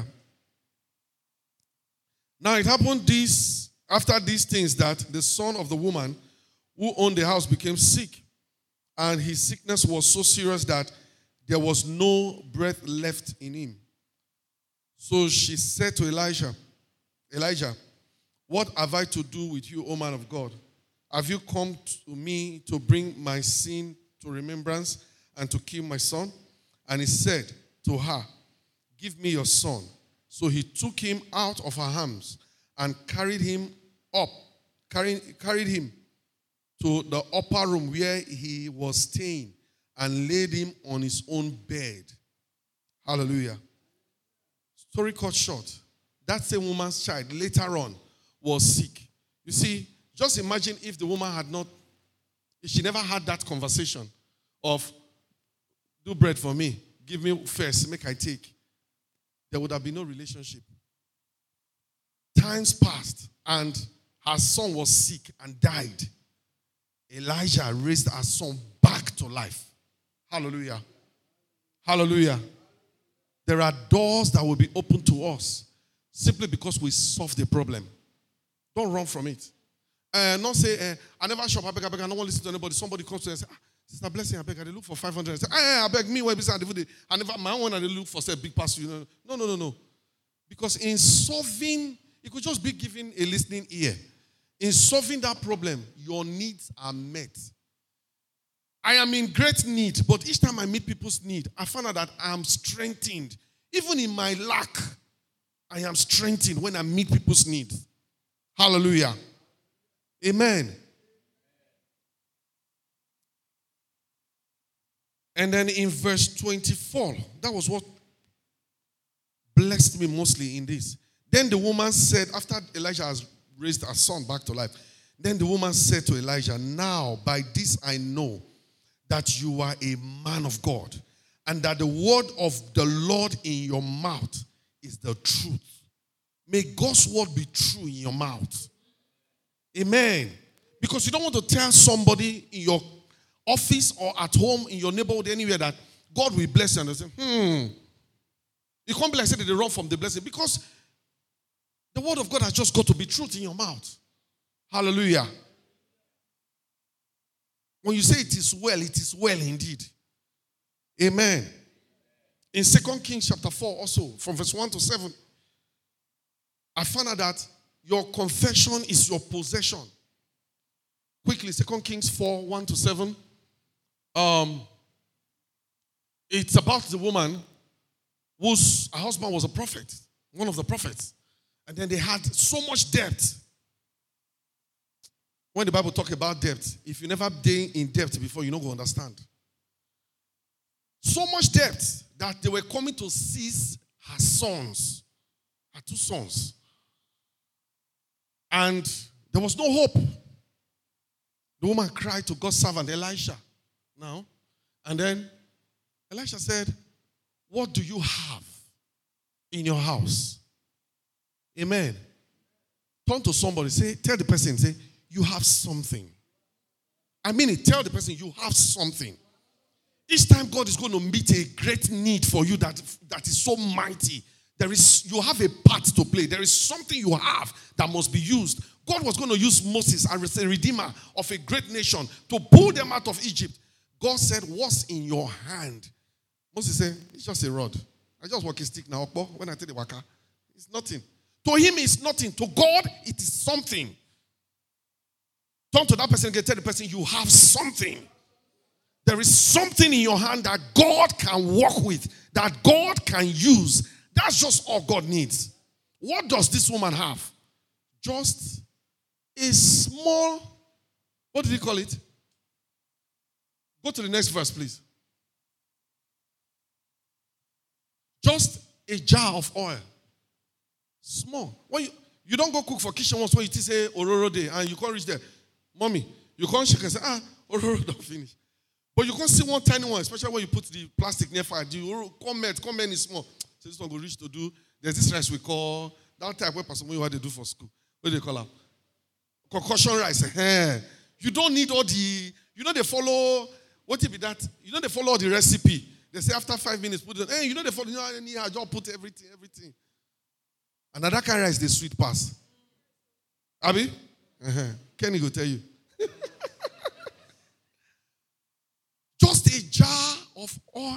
Now it happened this after these things that the son of the woman who owned the house became sick, and his sickness was so serious that there was no breath left in him. So she said to Elijah, Elijah, what have I to do with you, O man of God? Have you come to me to bring my sin to remembrance and to kill my son? And he said to her, give me your son. So he took him out of her arms and carried him up, carried, carried him to the upper room where he was staying and laid him on his own bed. Hallelujah. Story cut short. That same woman's child later on was sick. You see, just imagine if the woman had not, if she never had that conversation of, do bread for me, give me first, make I take. There would have been no relationship. Times passed and her son was sick and died. Elijah raised her son back to life. Hallelujah. Hallelujah. There are doors that will be opened to us simply because we solved the problem. Don't run from it. Uh, not say, uh, I never shop, I beg, I beg, I don't want to listen to anybody. Somebody comes to me and says, ah, Sister Blessing, I beg, I look for five hundred. I say, ah, I beg, me, where I never, my own, I look for, say, big pass. You know. No, no, no, no. Because in solving, it could just be giving a listening ear. In solving that problem, your needs are met. I am in great need, but each time I meet people's need, I find out that I am strengthened. Even in my lack, I am strengthened when I meet people's needs. Hallelujah. Amen. And then in verse twenty-four, that was what blessed me mostly in this. Then the woman said, after Elijah has raised her son back to life, then the woman said to Elijah, now by this I know that you are a man of God, and that the word of the Lord in your mouth is the truth. May God's word be true in your mouth. Amen. Because you don't want to tell somebody in your office or at home, in your neighborhood, anywhere, that God will bless you, and they say, hmm. You can't be like say that they run from the blessing, because the word of God has just got to be truth in your mouth. Hallelujah. When you say it is well, it is well indeed. Amen. In Second Kings chapter four also, from verse one to seven, I found out that your confession is your possession. Quickly, Second Kings four, one to seven. Um, it's about the woman whose her husband was a prophet, one of the prophets. And then they had so much debt. When the Bible talks about debt, if you never been in debt before, you're not going to understand. So much debt that they were coming to seize her sons, her two sons. And there was no hope. The woman cried to God's servant Elisha now. And then Elisha said, what do you have in your house? Amen. Turn to somebody, say, tell the person, say, you have something. I mean it, tell the person you have something. Each time God is going to meet a great need for you that, that is so mighty, there is you have a part to play. There is something you have that must be used. God was going to use Moses as a redeemer of a great nation to pull them out of Egypt. God said, what's in your hand? Moses said, it's just a rod. I just walk a stick now. When I take the waka, it's nothing. To him, it's nothing. To God, it is something. Turn to that person and tell the person, you have something. There is something in your hand that God can work with, that God can use. That's just all God needs. What does this woman have? Just a small, what did he call it? Go to the next verse, please. Just a jar of oil. Small. When you, you don't go cook for kitchen once when you say Ororo Day and you can't reach there. Mommy, you can't shake and say, ah, Ororo don't finish. But you can't see one tiny one, especially when you put the plastic near fire. You comment, comment is small. So this one will reach to do. There's this rice we call, that type where person what they do for school. What do they call it? Concussion rice. Hey. You don't need all the, you know they follow, what if it that? You know they follow all the recipe. They say after five minutes, put it, hey, you know they follow, you know, I just put everything, everything. And that kind of rice, the sweet pass. Abi? Uh-huh. Kenny will tell you. Just a jar of oil.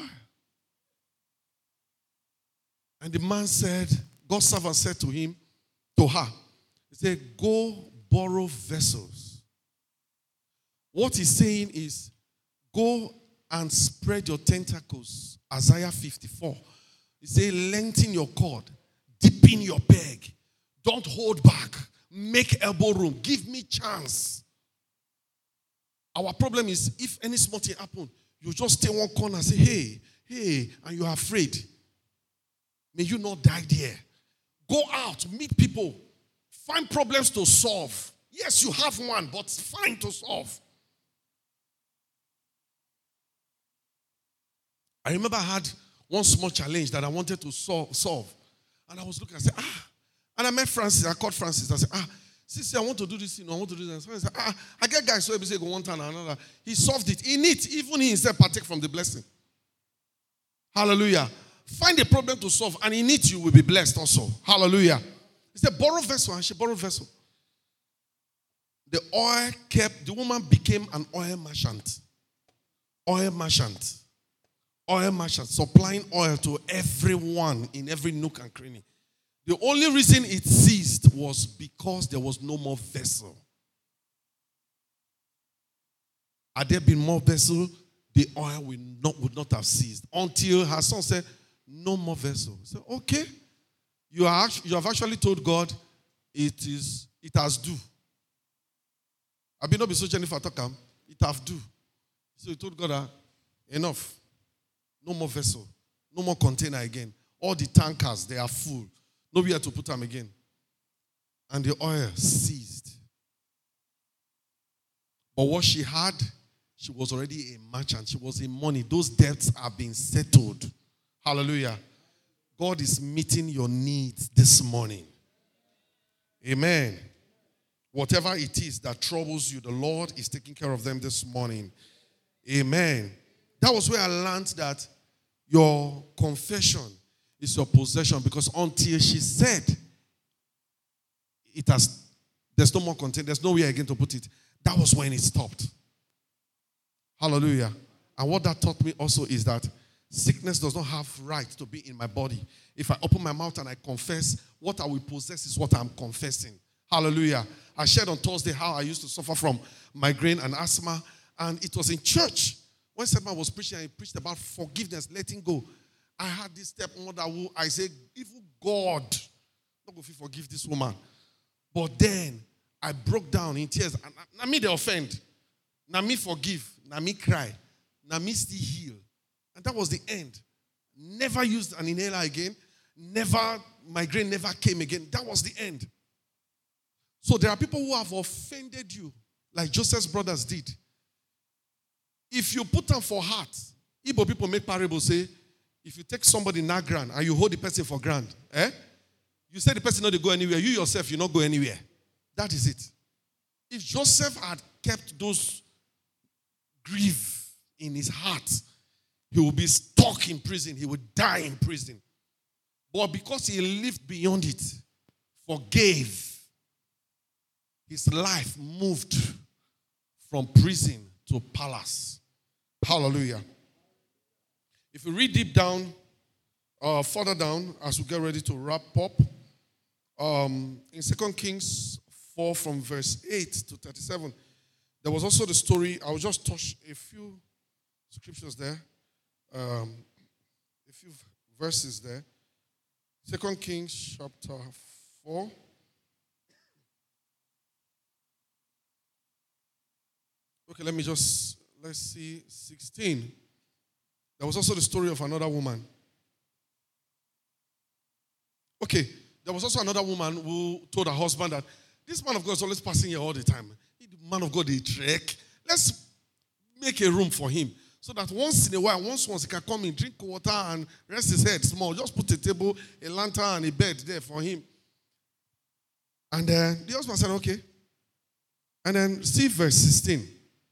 And the man said, God's servant said to him, to her, he said, go borrow vessels. What he's saying is, go and spread your tentacles. Isaiah fifty-four. He said, lengthen your cord. Deepen your peg. Don't hold back. Make elbow room. Give me chance. Our problem is if any small thing happen, you just stay one corner and say, hey, hey, and you are afraid. May you not die there. Go out, meet people, find problems to solve. Yes, you have one, but find to solve. I remember I had one small challenge that I wanted to solve. solve. And I was looking, I said, ah. And I met Francis, I called Francis. I said, ah, Sissy, I want to do this, you know, I want to do this. So I said, ah, I get guys so every say go one time and another. He solved it. In it, even he himself partake from the blessing. Hallelujah. Find a problem to solve, and in it you will be blessed also. Hallelujah. He said, borrow vessel, and she borrowed vessel. The oil kept, the woman became an oil merchant. Oil merchant. Oil merchant, supplying oil to everyone in every nook and cranny. The only reason it ceased was because there was no more vessel. Had there been more vessel, the oil would not, would not have ceased. Until her son said, no more vessel. He said, okay. You, are, you have actually told God it is it has due. I've been not be so Jennifer Tokam. It have due. So he told God, ah, enough. No more vessel. No more container again. All the tankers, they are full. Nowhere to put them again. And the oil ceased. But what she had, she was already a merchant. She was in money. Those debts have been settled. Hallelujah. God is meeting your needs this morning. Amen. Whatever it is that troubles you, the Lord is taking care of them this morning. Amen. That was where I learned that your confession is your possession, because until she said it has, there's no more content, there's nowhere again to put it, that was when it stopped. Hallelujah. And what that taught me also is that sickness does not have right to be in my body. If I open my mouth and I confess, what I will possess is what I'm confessing. Hallelujah. I shared on Thursday how I used to suffer from migraine and asthma. And it was in church. When Stepman was preaching, he preached about forgiveness, letting go. I had this stepmother who I said, even God, not going to forgive this woman. But then I broke down in tears. And now me they offend. Now me forgive. Now me cry. Now me still heal. And that was the end. Never used an inhaler again. Never, migraine never came again. That was the end. So there are people who have offended you, like Joseph's brothers did. If you put them for heart, Igbo people make parables say, if you take somebody in that ground and you hold the person for ground, eh? You say the person not to go anywhere, you yourself, you not go anywhere. That is it. If Joseph had kept those grief in his heart, he would be stuck in prison. He would die in prison. But because he lived beyond it, forgave, his life moved from prison to palace. Hallelujah. If you read deep down, uh, further down, as we get ready to wrap up, um, in Second Kings four from verse eight to thirty-seven, there was also the story. I will just touch a few scriptures there, um, a few verses there. Second Kings chapter four. Okay, let me just, let's see, sixteen. There was also the story of another woman. Okay, there was also another woman who told her husband that this man of God is always passing here all the time. The man of God, he trek. Let's make a room for him so that once in a while, once once he can come in, drink water and rest his head small. Just put a table, a lantern, and a bed there for him. And uh, the husband said, okay. And then see verse sixteen.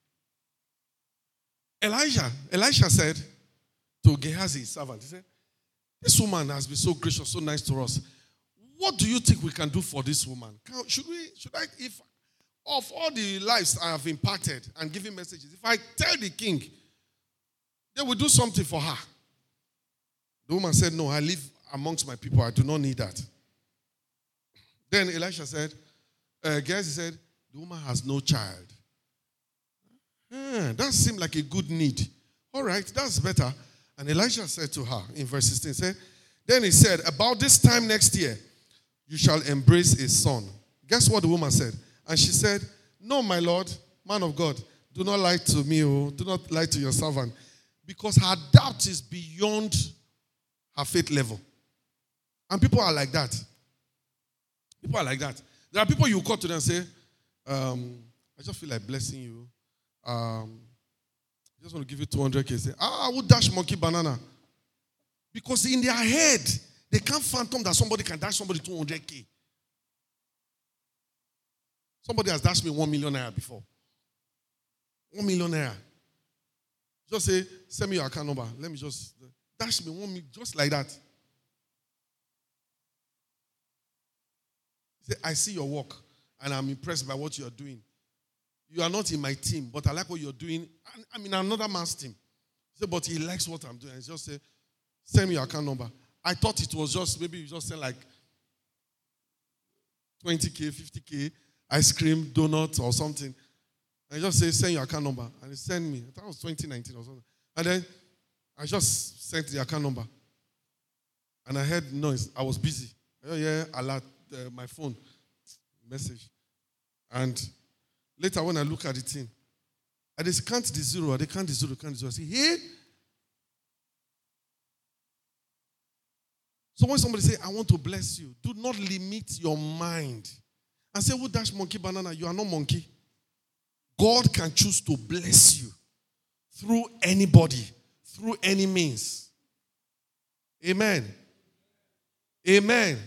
Elijah, Elisha said to Gehazi, his servant, he said, this woman has been so gracious, so nice to us. What do you think we can do for this woman? Can, should we, should I, if, of all the lives I have impacted and given messages, if I tell the king, they will do something for her. The woman said, no, I live amongst my people. I do not need that. Then Elisha said, uh, Gehazi said, the woman has no child. Ah, that seemed like a good need. All right, that's better. And Elisha said to her in verse sixteen, said, then he said, about this time next year, you shall embrace a son. Guess what the woman said? And she said, no, my Lord, man of God, do not lie to me, oh, do not lie to your servant. Because her doubt is beyond her faith level. And people are like that. People are like that. There are people you call to them and say, um, I just feel like blessing you. Um, I just want to give you two hundred K. Say, ah, I would dash monkey banana. Because in their head, they can't fathom that somebody can dash somebody two hundred K. Somebody has dashed me one million naira before. One million naira. Just say, send me your account number. Let me just dash me one million, just like that. Say, I see your work and I'm impressed by what you are doing. You are not in my team, but I like what you're doing. I'm in another man's team. Say, but he likes what I'm doing. And just say, send me your account number. I thought it was just, maybe you just send like twenty K, fifty K, ice cream, donut or something. And just say, send your account number. And he sent me. I thought it was twenty nineteen or something. And then I just sent the account number. And I heard noise. I was busy. Oh, yeah, alert, uh, my phone. Message. And later when I look at the thing, I just count the zero, I count the zero, count the zero. I say, hey. So when somebody say, I want to bless you, do not limit your mind. And say, who dash monkey banana? You are not monkey. God can choose to bless you through anybody, through any means. Amen. Amen.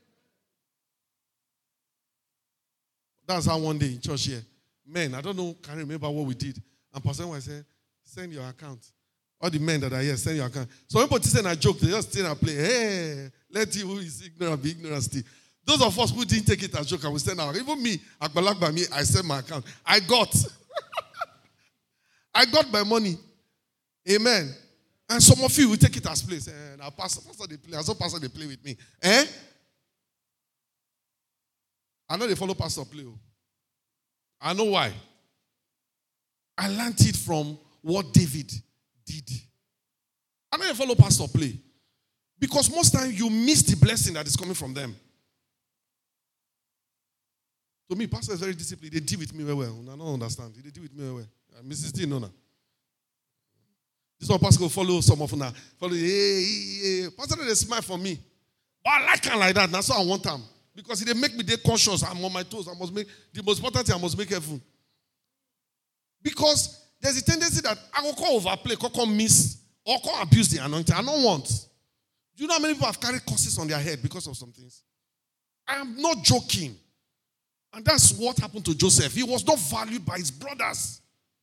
That's how one day in church here, men, I don't know, can't remember what we did. And Pastor Nwa said, send your account. All the men that are here, send your account. So when people send a joke, they just stay and play. Hey, let you who is ignorant be ignorant still. Those of us who didn't take it as a joke, I will send our account. Even me, Akbalagba me, I send my account. I got. I got my money. Amen. And some of you will take it as place. And our pastor, pastor they play. As a pastor they play with me. Eh? I know they follow Pastor play. I know why. I learned it from what David did. I know they follow Pastor play. Because most times you miss the blessing that is coming from them. To me, Pastor is very disciplined. They deal with me very well. I don't understand. They deal with me very well. Missus D, no, no. This one, Pastor will follow some of them. Follow, hey, hey, hey. Pastor, they smile for me. But I like him like that. That's how I want them. Because they make me they conscious. I'm on my toes. I must make, the most important thing, I must make heaven. Because there's a tendency that I will call overplay, call miss, or call abuse the anointing. I don't want. Do you know how many people have carried curses on their head because of some things? I am not joking. And that's what happened to Joseph. He was not valued by his brothers.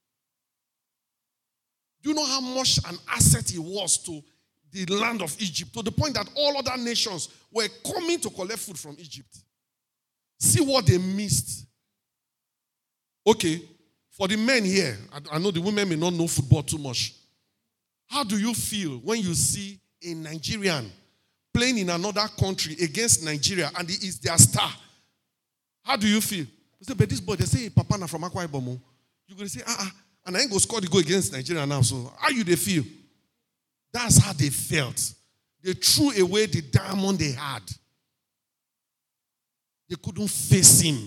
Do you know how much an asset he was to the land of Egypt? To the point that all other nations were coming to collect food from Egypt. See what they missed. Okay, for the men here, I, I know the women may not know football too much. How do you feel when you see a Nigerian playing in another country against Nigeria and he is their star? How do you feel? You say, but this boy, they say, Papa na from Akwa Ibom. You're going to say, ah, ah, and I ain't going to score the goal against Nigeria now. So how you they feel? That's how they felt. They threw away the diamond they had. They couldn't face him.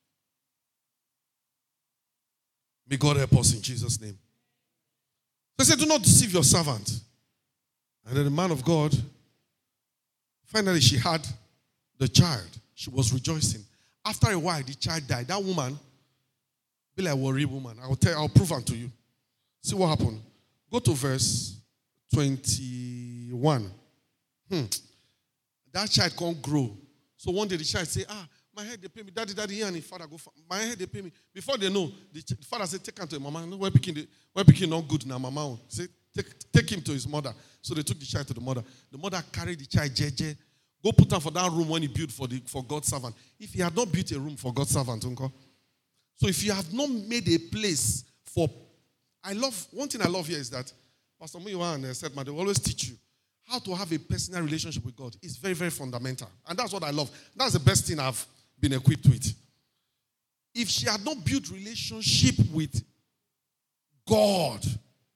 May God help us in Jesus' name. They said, do not deceive your servant. And then the man of God, finally she had the child. She was rejoicing. After a while, the child died. That woman, be like a worried woman. I'll tell you, I'll prove it to you. See what happened. Go to verse twenty-one. Hmm. That child can't grow. So one day the child say, ah, my head they pay me. Daddy, daddy, and his father go. My head they pay me. Before they know, the father said, take him to his mama. No, we're picking we're picking not good now, mama. Say, take, take him to his mother. So they took the child to the mother. The mother carried the child, J J. Go put him for that room when he built for the for God's servant. If he had not built a room for God's servant, uncle. So if you have not made a place for, I love, one thing I love here is that Pastor Muyiwa and Seth, they always teach you how to have a personal relationship with God. It's very, very fundamental. And that's what I love. That's the best thing I've been equipped with. If she had not built relationship with God,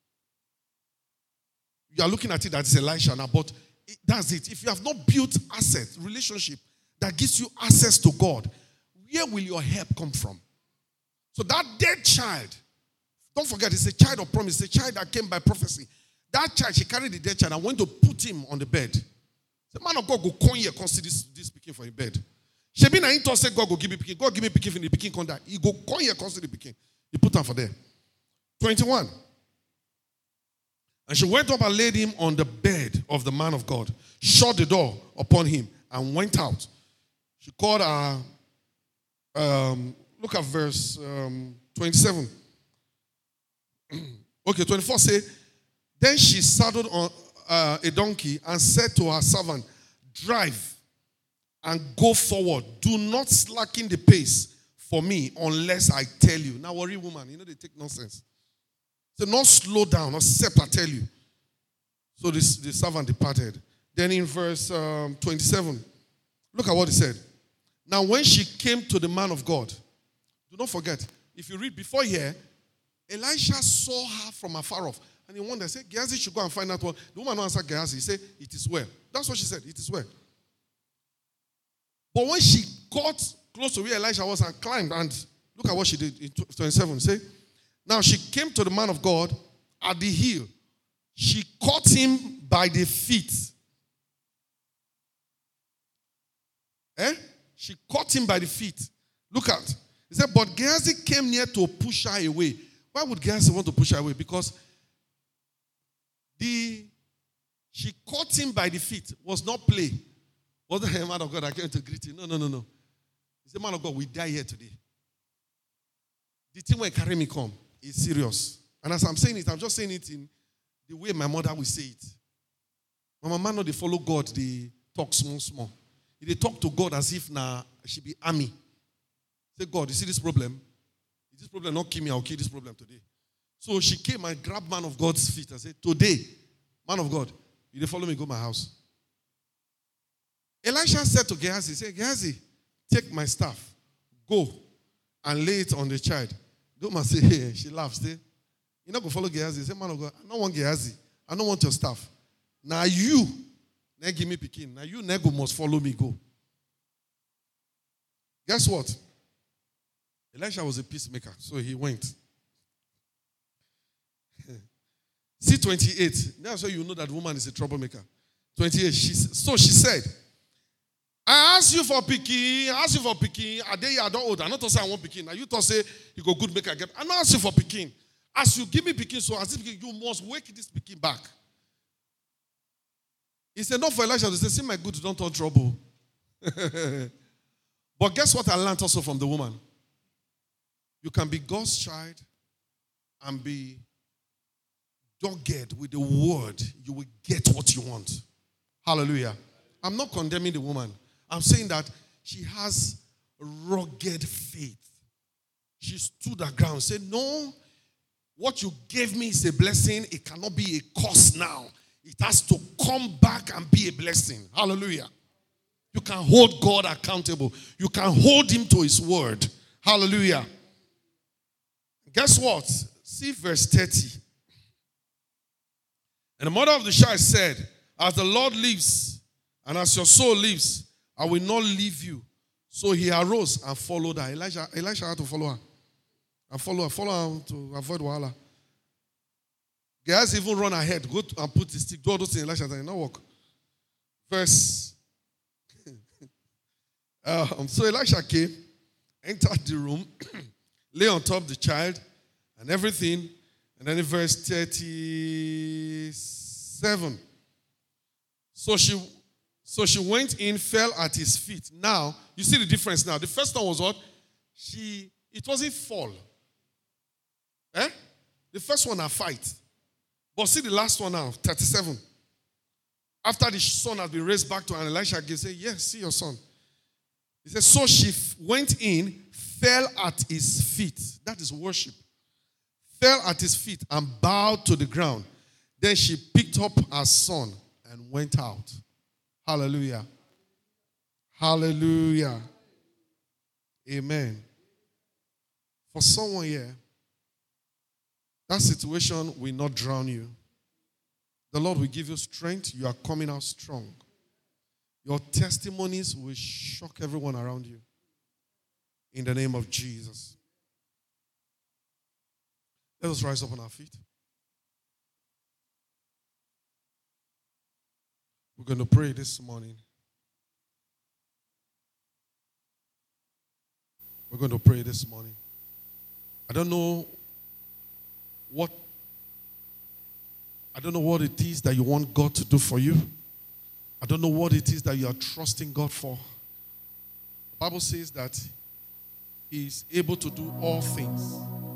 you are looking at it that it's Elisha now, but it, that's it. If you have not built asset, relationship that gives you access to God, where will your help come from? So that dead child, don't forget, it's a child of promise. It's a child that came by prophecy. That child, she carried the dead child and went to put him on the bed. The man of God go come here, come see this, this pikin for his bed. She be na into say God go give me pikin. God give me pikin, the pikin come die. He go come here, come see the pikin. He put him for there. twenty-one. And she went up and laid him on the bed of the man of God, shut the door upon him, and went out. She called her, um, look at verse um, twenty-seven. Okay, twenty-four say, then she saddled on uh, a donkey and said to her servant, drive and go forward. Do not slacken the pace for me unless I tell you. Now, worry woman, you know they take nonsense. So not slow down, except I tell you. So this, the servant departed. Then in verse um, twenty-seven, look at what he said. Now when she came to the man of God, do not forget, if you read before here, Elisha saw her from afar off. And he wondered, say, Gehazi should go and find out what. The woman answered Gehazi. He said, it is well. That's what she said, it is well. But when she got close to where Elisha was and climbed, and look at what she did in twenty-seven, say, now she came to the man of God at the hill. She caught him by the feet. Eh? She caught him by the feet. Look at. He said, but Gehazi came near to push her away. Why would Gehazi want to push her away? Because the she caught him by the feet. Was not play. Wasn't a man of God that came to greet him. No, no, no, no. He said, man of God, we die here today. The thing when carry me come is serious. And as I'm saying it, I'm just saying it in the way my mother will say it. My mama know they follow God, they talk small, small. They talk to God as if now she be army. Say, God, you see this problem? If this problem not kill me, I'll kill this problem today. So she came and grabbed man of God's feet and said, today, man of God, you follow me, go to my house. Elisha said to Gehazi, say, Gehazi, take my staff, Go and lay it on the child. The woman say, hey, she laughs. Say, you're not going to follow Gehazi. Say, man of God, I don't want Gehazi. I don't want your staff. Now you, now give me Pekin. Now you, nego must follow me, go. Guess what? Elisha was a peacemaker, so he went. See twenty-eight. That's why you know that woman is a troublemaker. twenty-eight. She, so she said, I asked you for Pekin. I asked you for Pekin. I dare you, I don't old. I not to say I want Pekin. Now you to say you go good make a get. I not ask you for Pekin. As you give me Pekin, so as if you must wake this Pekin back. He said, not for Elisha to say, see my good, don't turn trouble. But guess what I learned also from the woman? You can be God's child and be dogged with the word. You will get what you want. Hallelujah. I'm not condemning the woman. I'm saying that she has rugged faith. She stood her ground and said, no, what you gave me is a blessing. It cannot be a curse now. It has to come back and be a blessing. Hallelujah. You can hold God accountable. You can hold him to his word. Hallelujah. Guess what? See verse thirty. And the mother of the child said, as the Lord lives, and as your soul lives, I will not leave you. So he arose and followed her. Elijah, Elisha had to follow her. And follow her. Follow her to avoid wahala. Gehazi even run ahead. Go to, and put the stick. Do all those things. Elisha said, no walk. Verse. um, so Elisha came, entered the room, lay on top of the child, and everything. And then in verse thirty-seven. So she so she went in, fell at his feet. Now, you see the difference now. The first one was what? She, it wasn't fall. Eh? The first one, a fight. But see the last one now, thirty-seven. After the son had been raised back to her, Elisha again said, yes, see your son. He said, so she went in, fell at his feet. That is worship. Fell at his feet and bowed to the ground. Then she picked up her son and went out. Hallelujah. Hallelujah. Amen. For someone here, that situation will not drown you. The Lord will give you strength. You are coming out strong. Your testimonies will shock everyone around you. In the name of Jesus. Let us rise up on our feet. We're going to pray this morning. We're going to pray this morning. I don't know what I don't know what it is that you want God to do for you. I don't know what it is that you are trusting God for. The Bible says that He is able to do all things.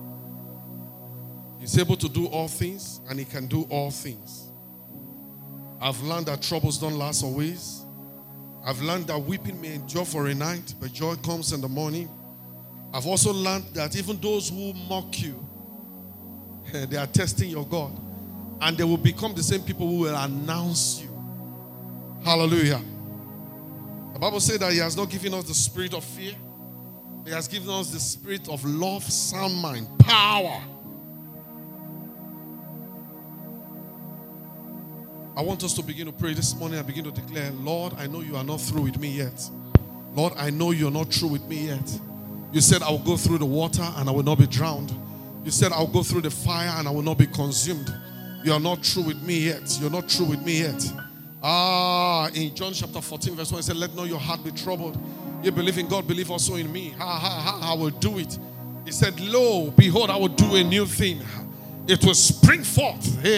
He's able to do all things, and He can do all things. I've learned that troubles don't last always. I've learned that weeping may endure for a night, but joy comes in the morning. I've also learned that even those who mock you, they are testing your God. And they will become the same people who will announce you. Hallelujah. The Bible says that He has not given us the spirit of fear. He has given us the spirit of love, sound mind, power. I want us to begin to pray this morning and begin to declare, Lord, I know you are not through with me yet. Lord, I know you're not through with me yet. You said I will go through the water and I will not be drowned. You said I'll go through the fire and I will not be consumed. You are not true with me yet. You're not true with me yet. Ah, in John chapter fourteen, verse one, it said, let not your heart be troubled. You believe in God, believe also in me. Ha, ha, ha, I will do it. He said, lo, behold, I will do a new thing. It will spring forth. I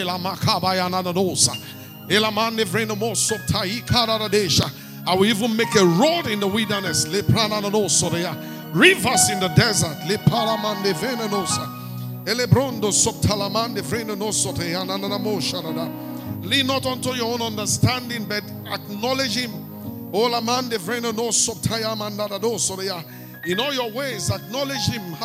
will even make a road in the wilderness. Rivers in the desert. Lean not unto your own understanding, but acknowledge Him. In all your ways, acknowledge Him.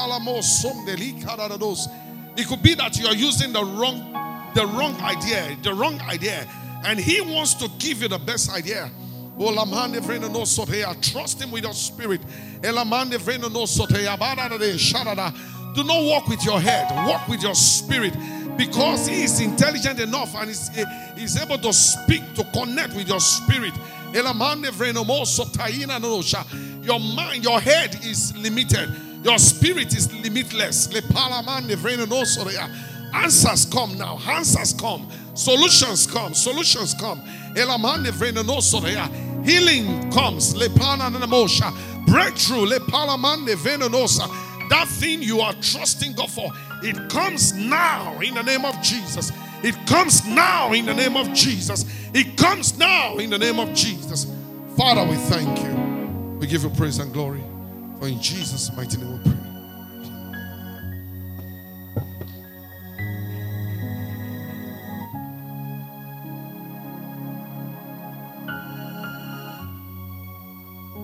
It could be that you are using the wrong, the wrong idea, the wrong idea, and He wants to give you the best idea. Olamande vreno no soteya. Trust him with your spirit. Elamande vreno no soteya. Badadade shadada. Do not walk with your head. Walk with your spirit. Because he is intelligent enough and is, is able to speak, to connect with your spirit. Elamande vreno mo sotaina no sha. Your mind, your head is limited. Your spirit is limitless. Answers come now. Answers come. Solutions come. Solutions come. Healing comes. Breakthrough. That thing you are trusting God for, it comes now in the name of Jesus. It comes now in the name of Jesus. It comes now in the name of Jesus. Father, we thank you. We give you praise and glory. For in Jesus' mighty name we pray.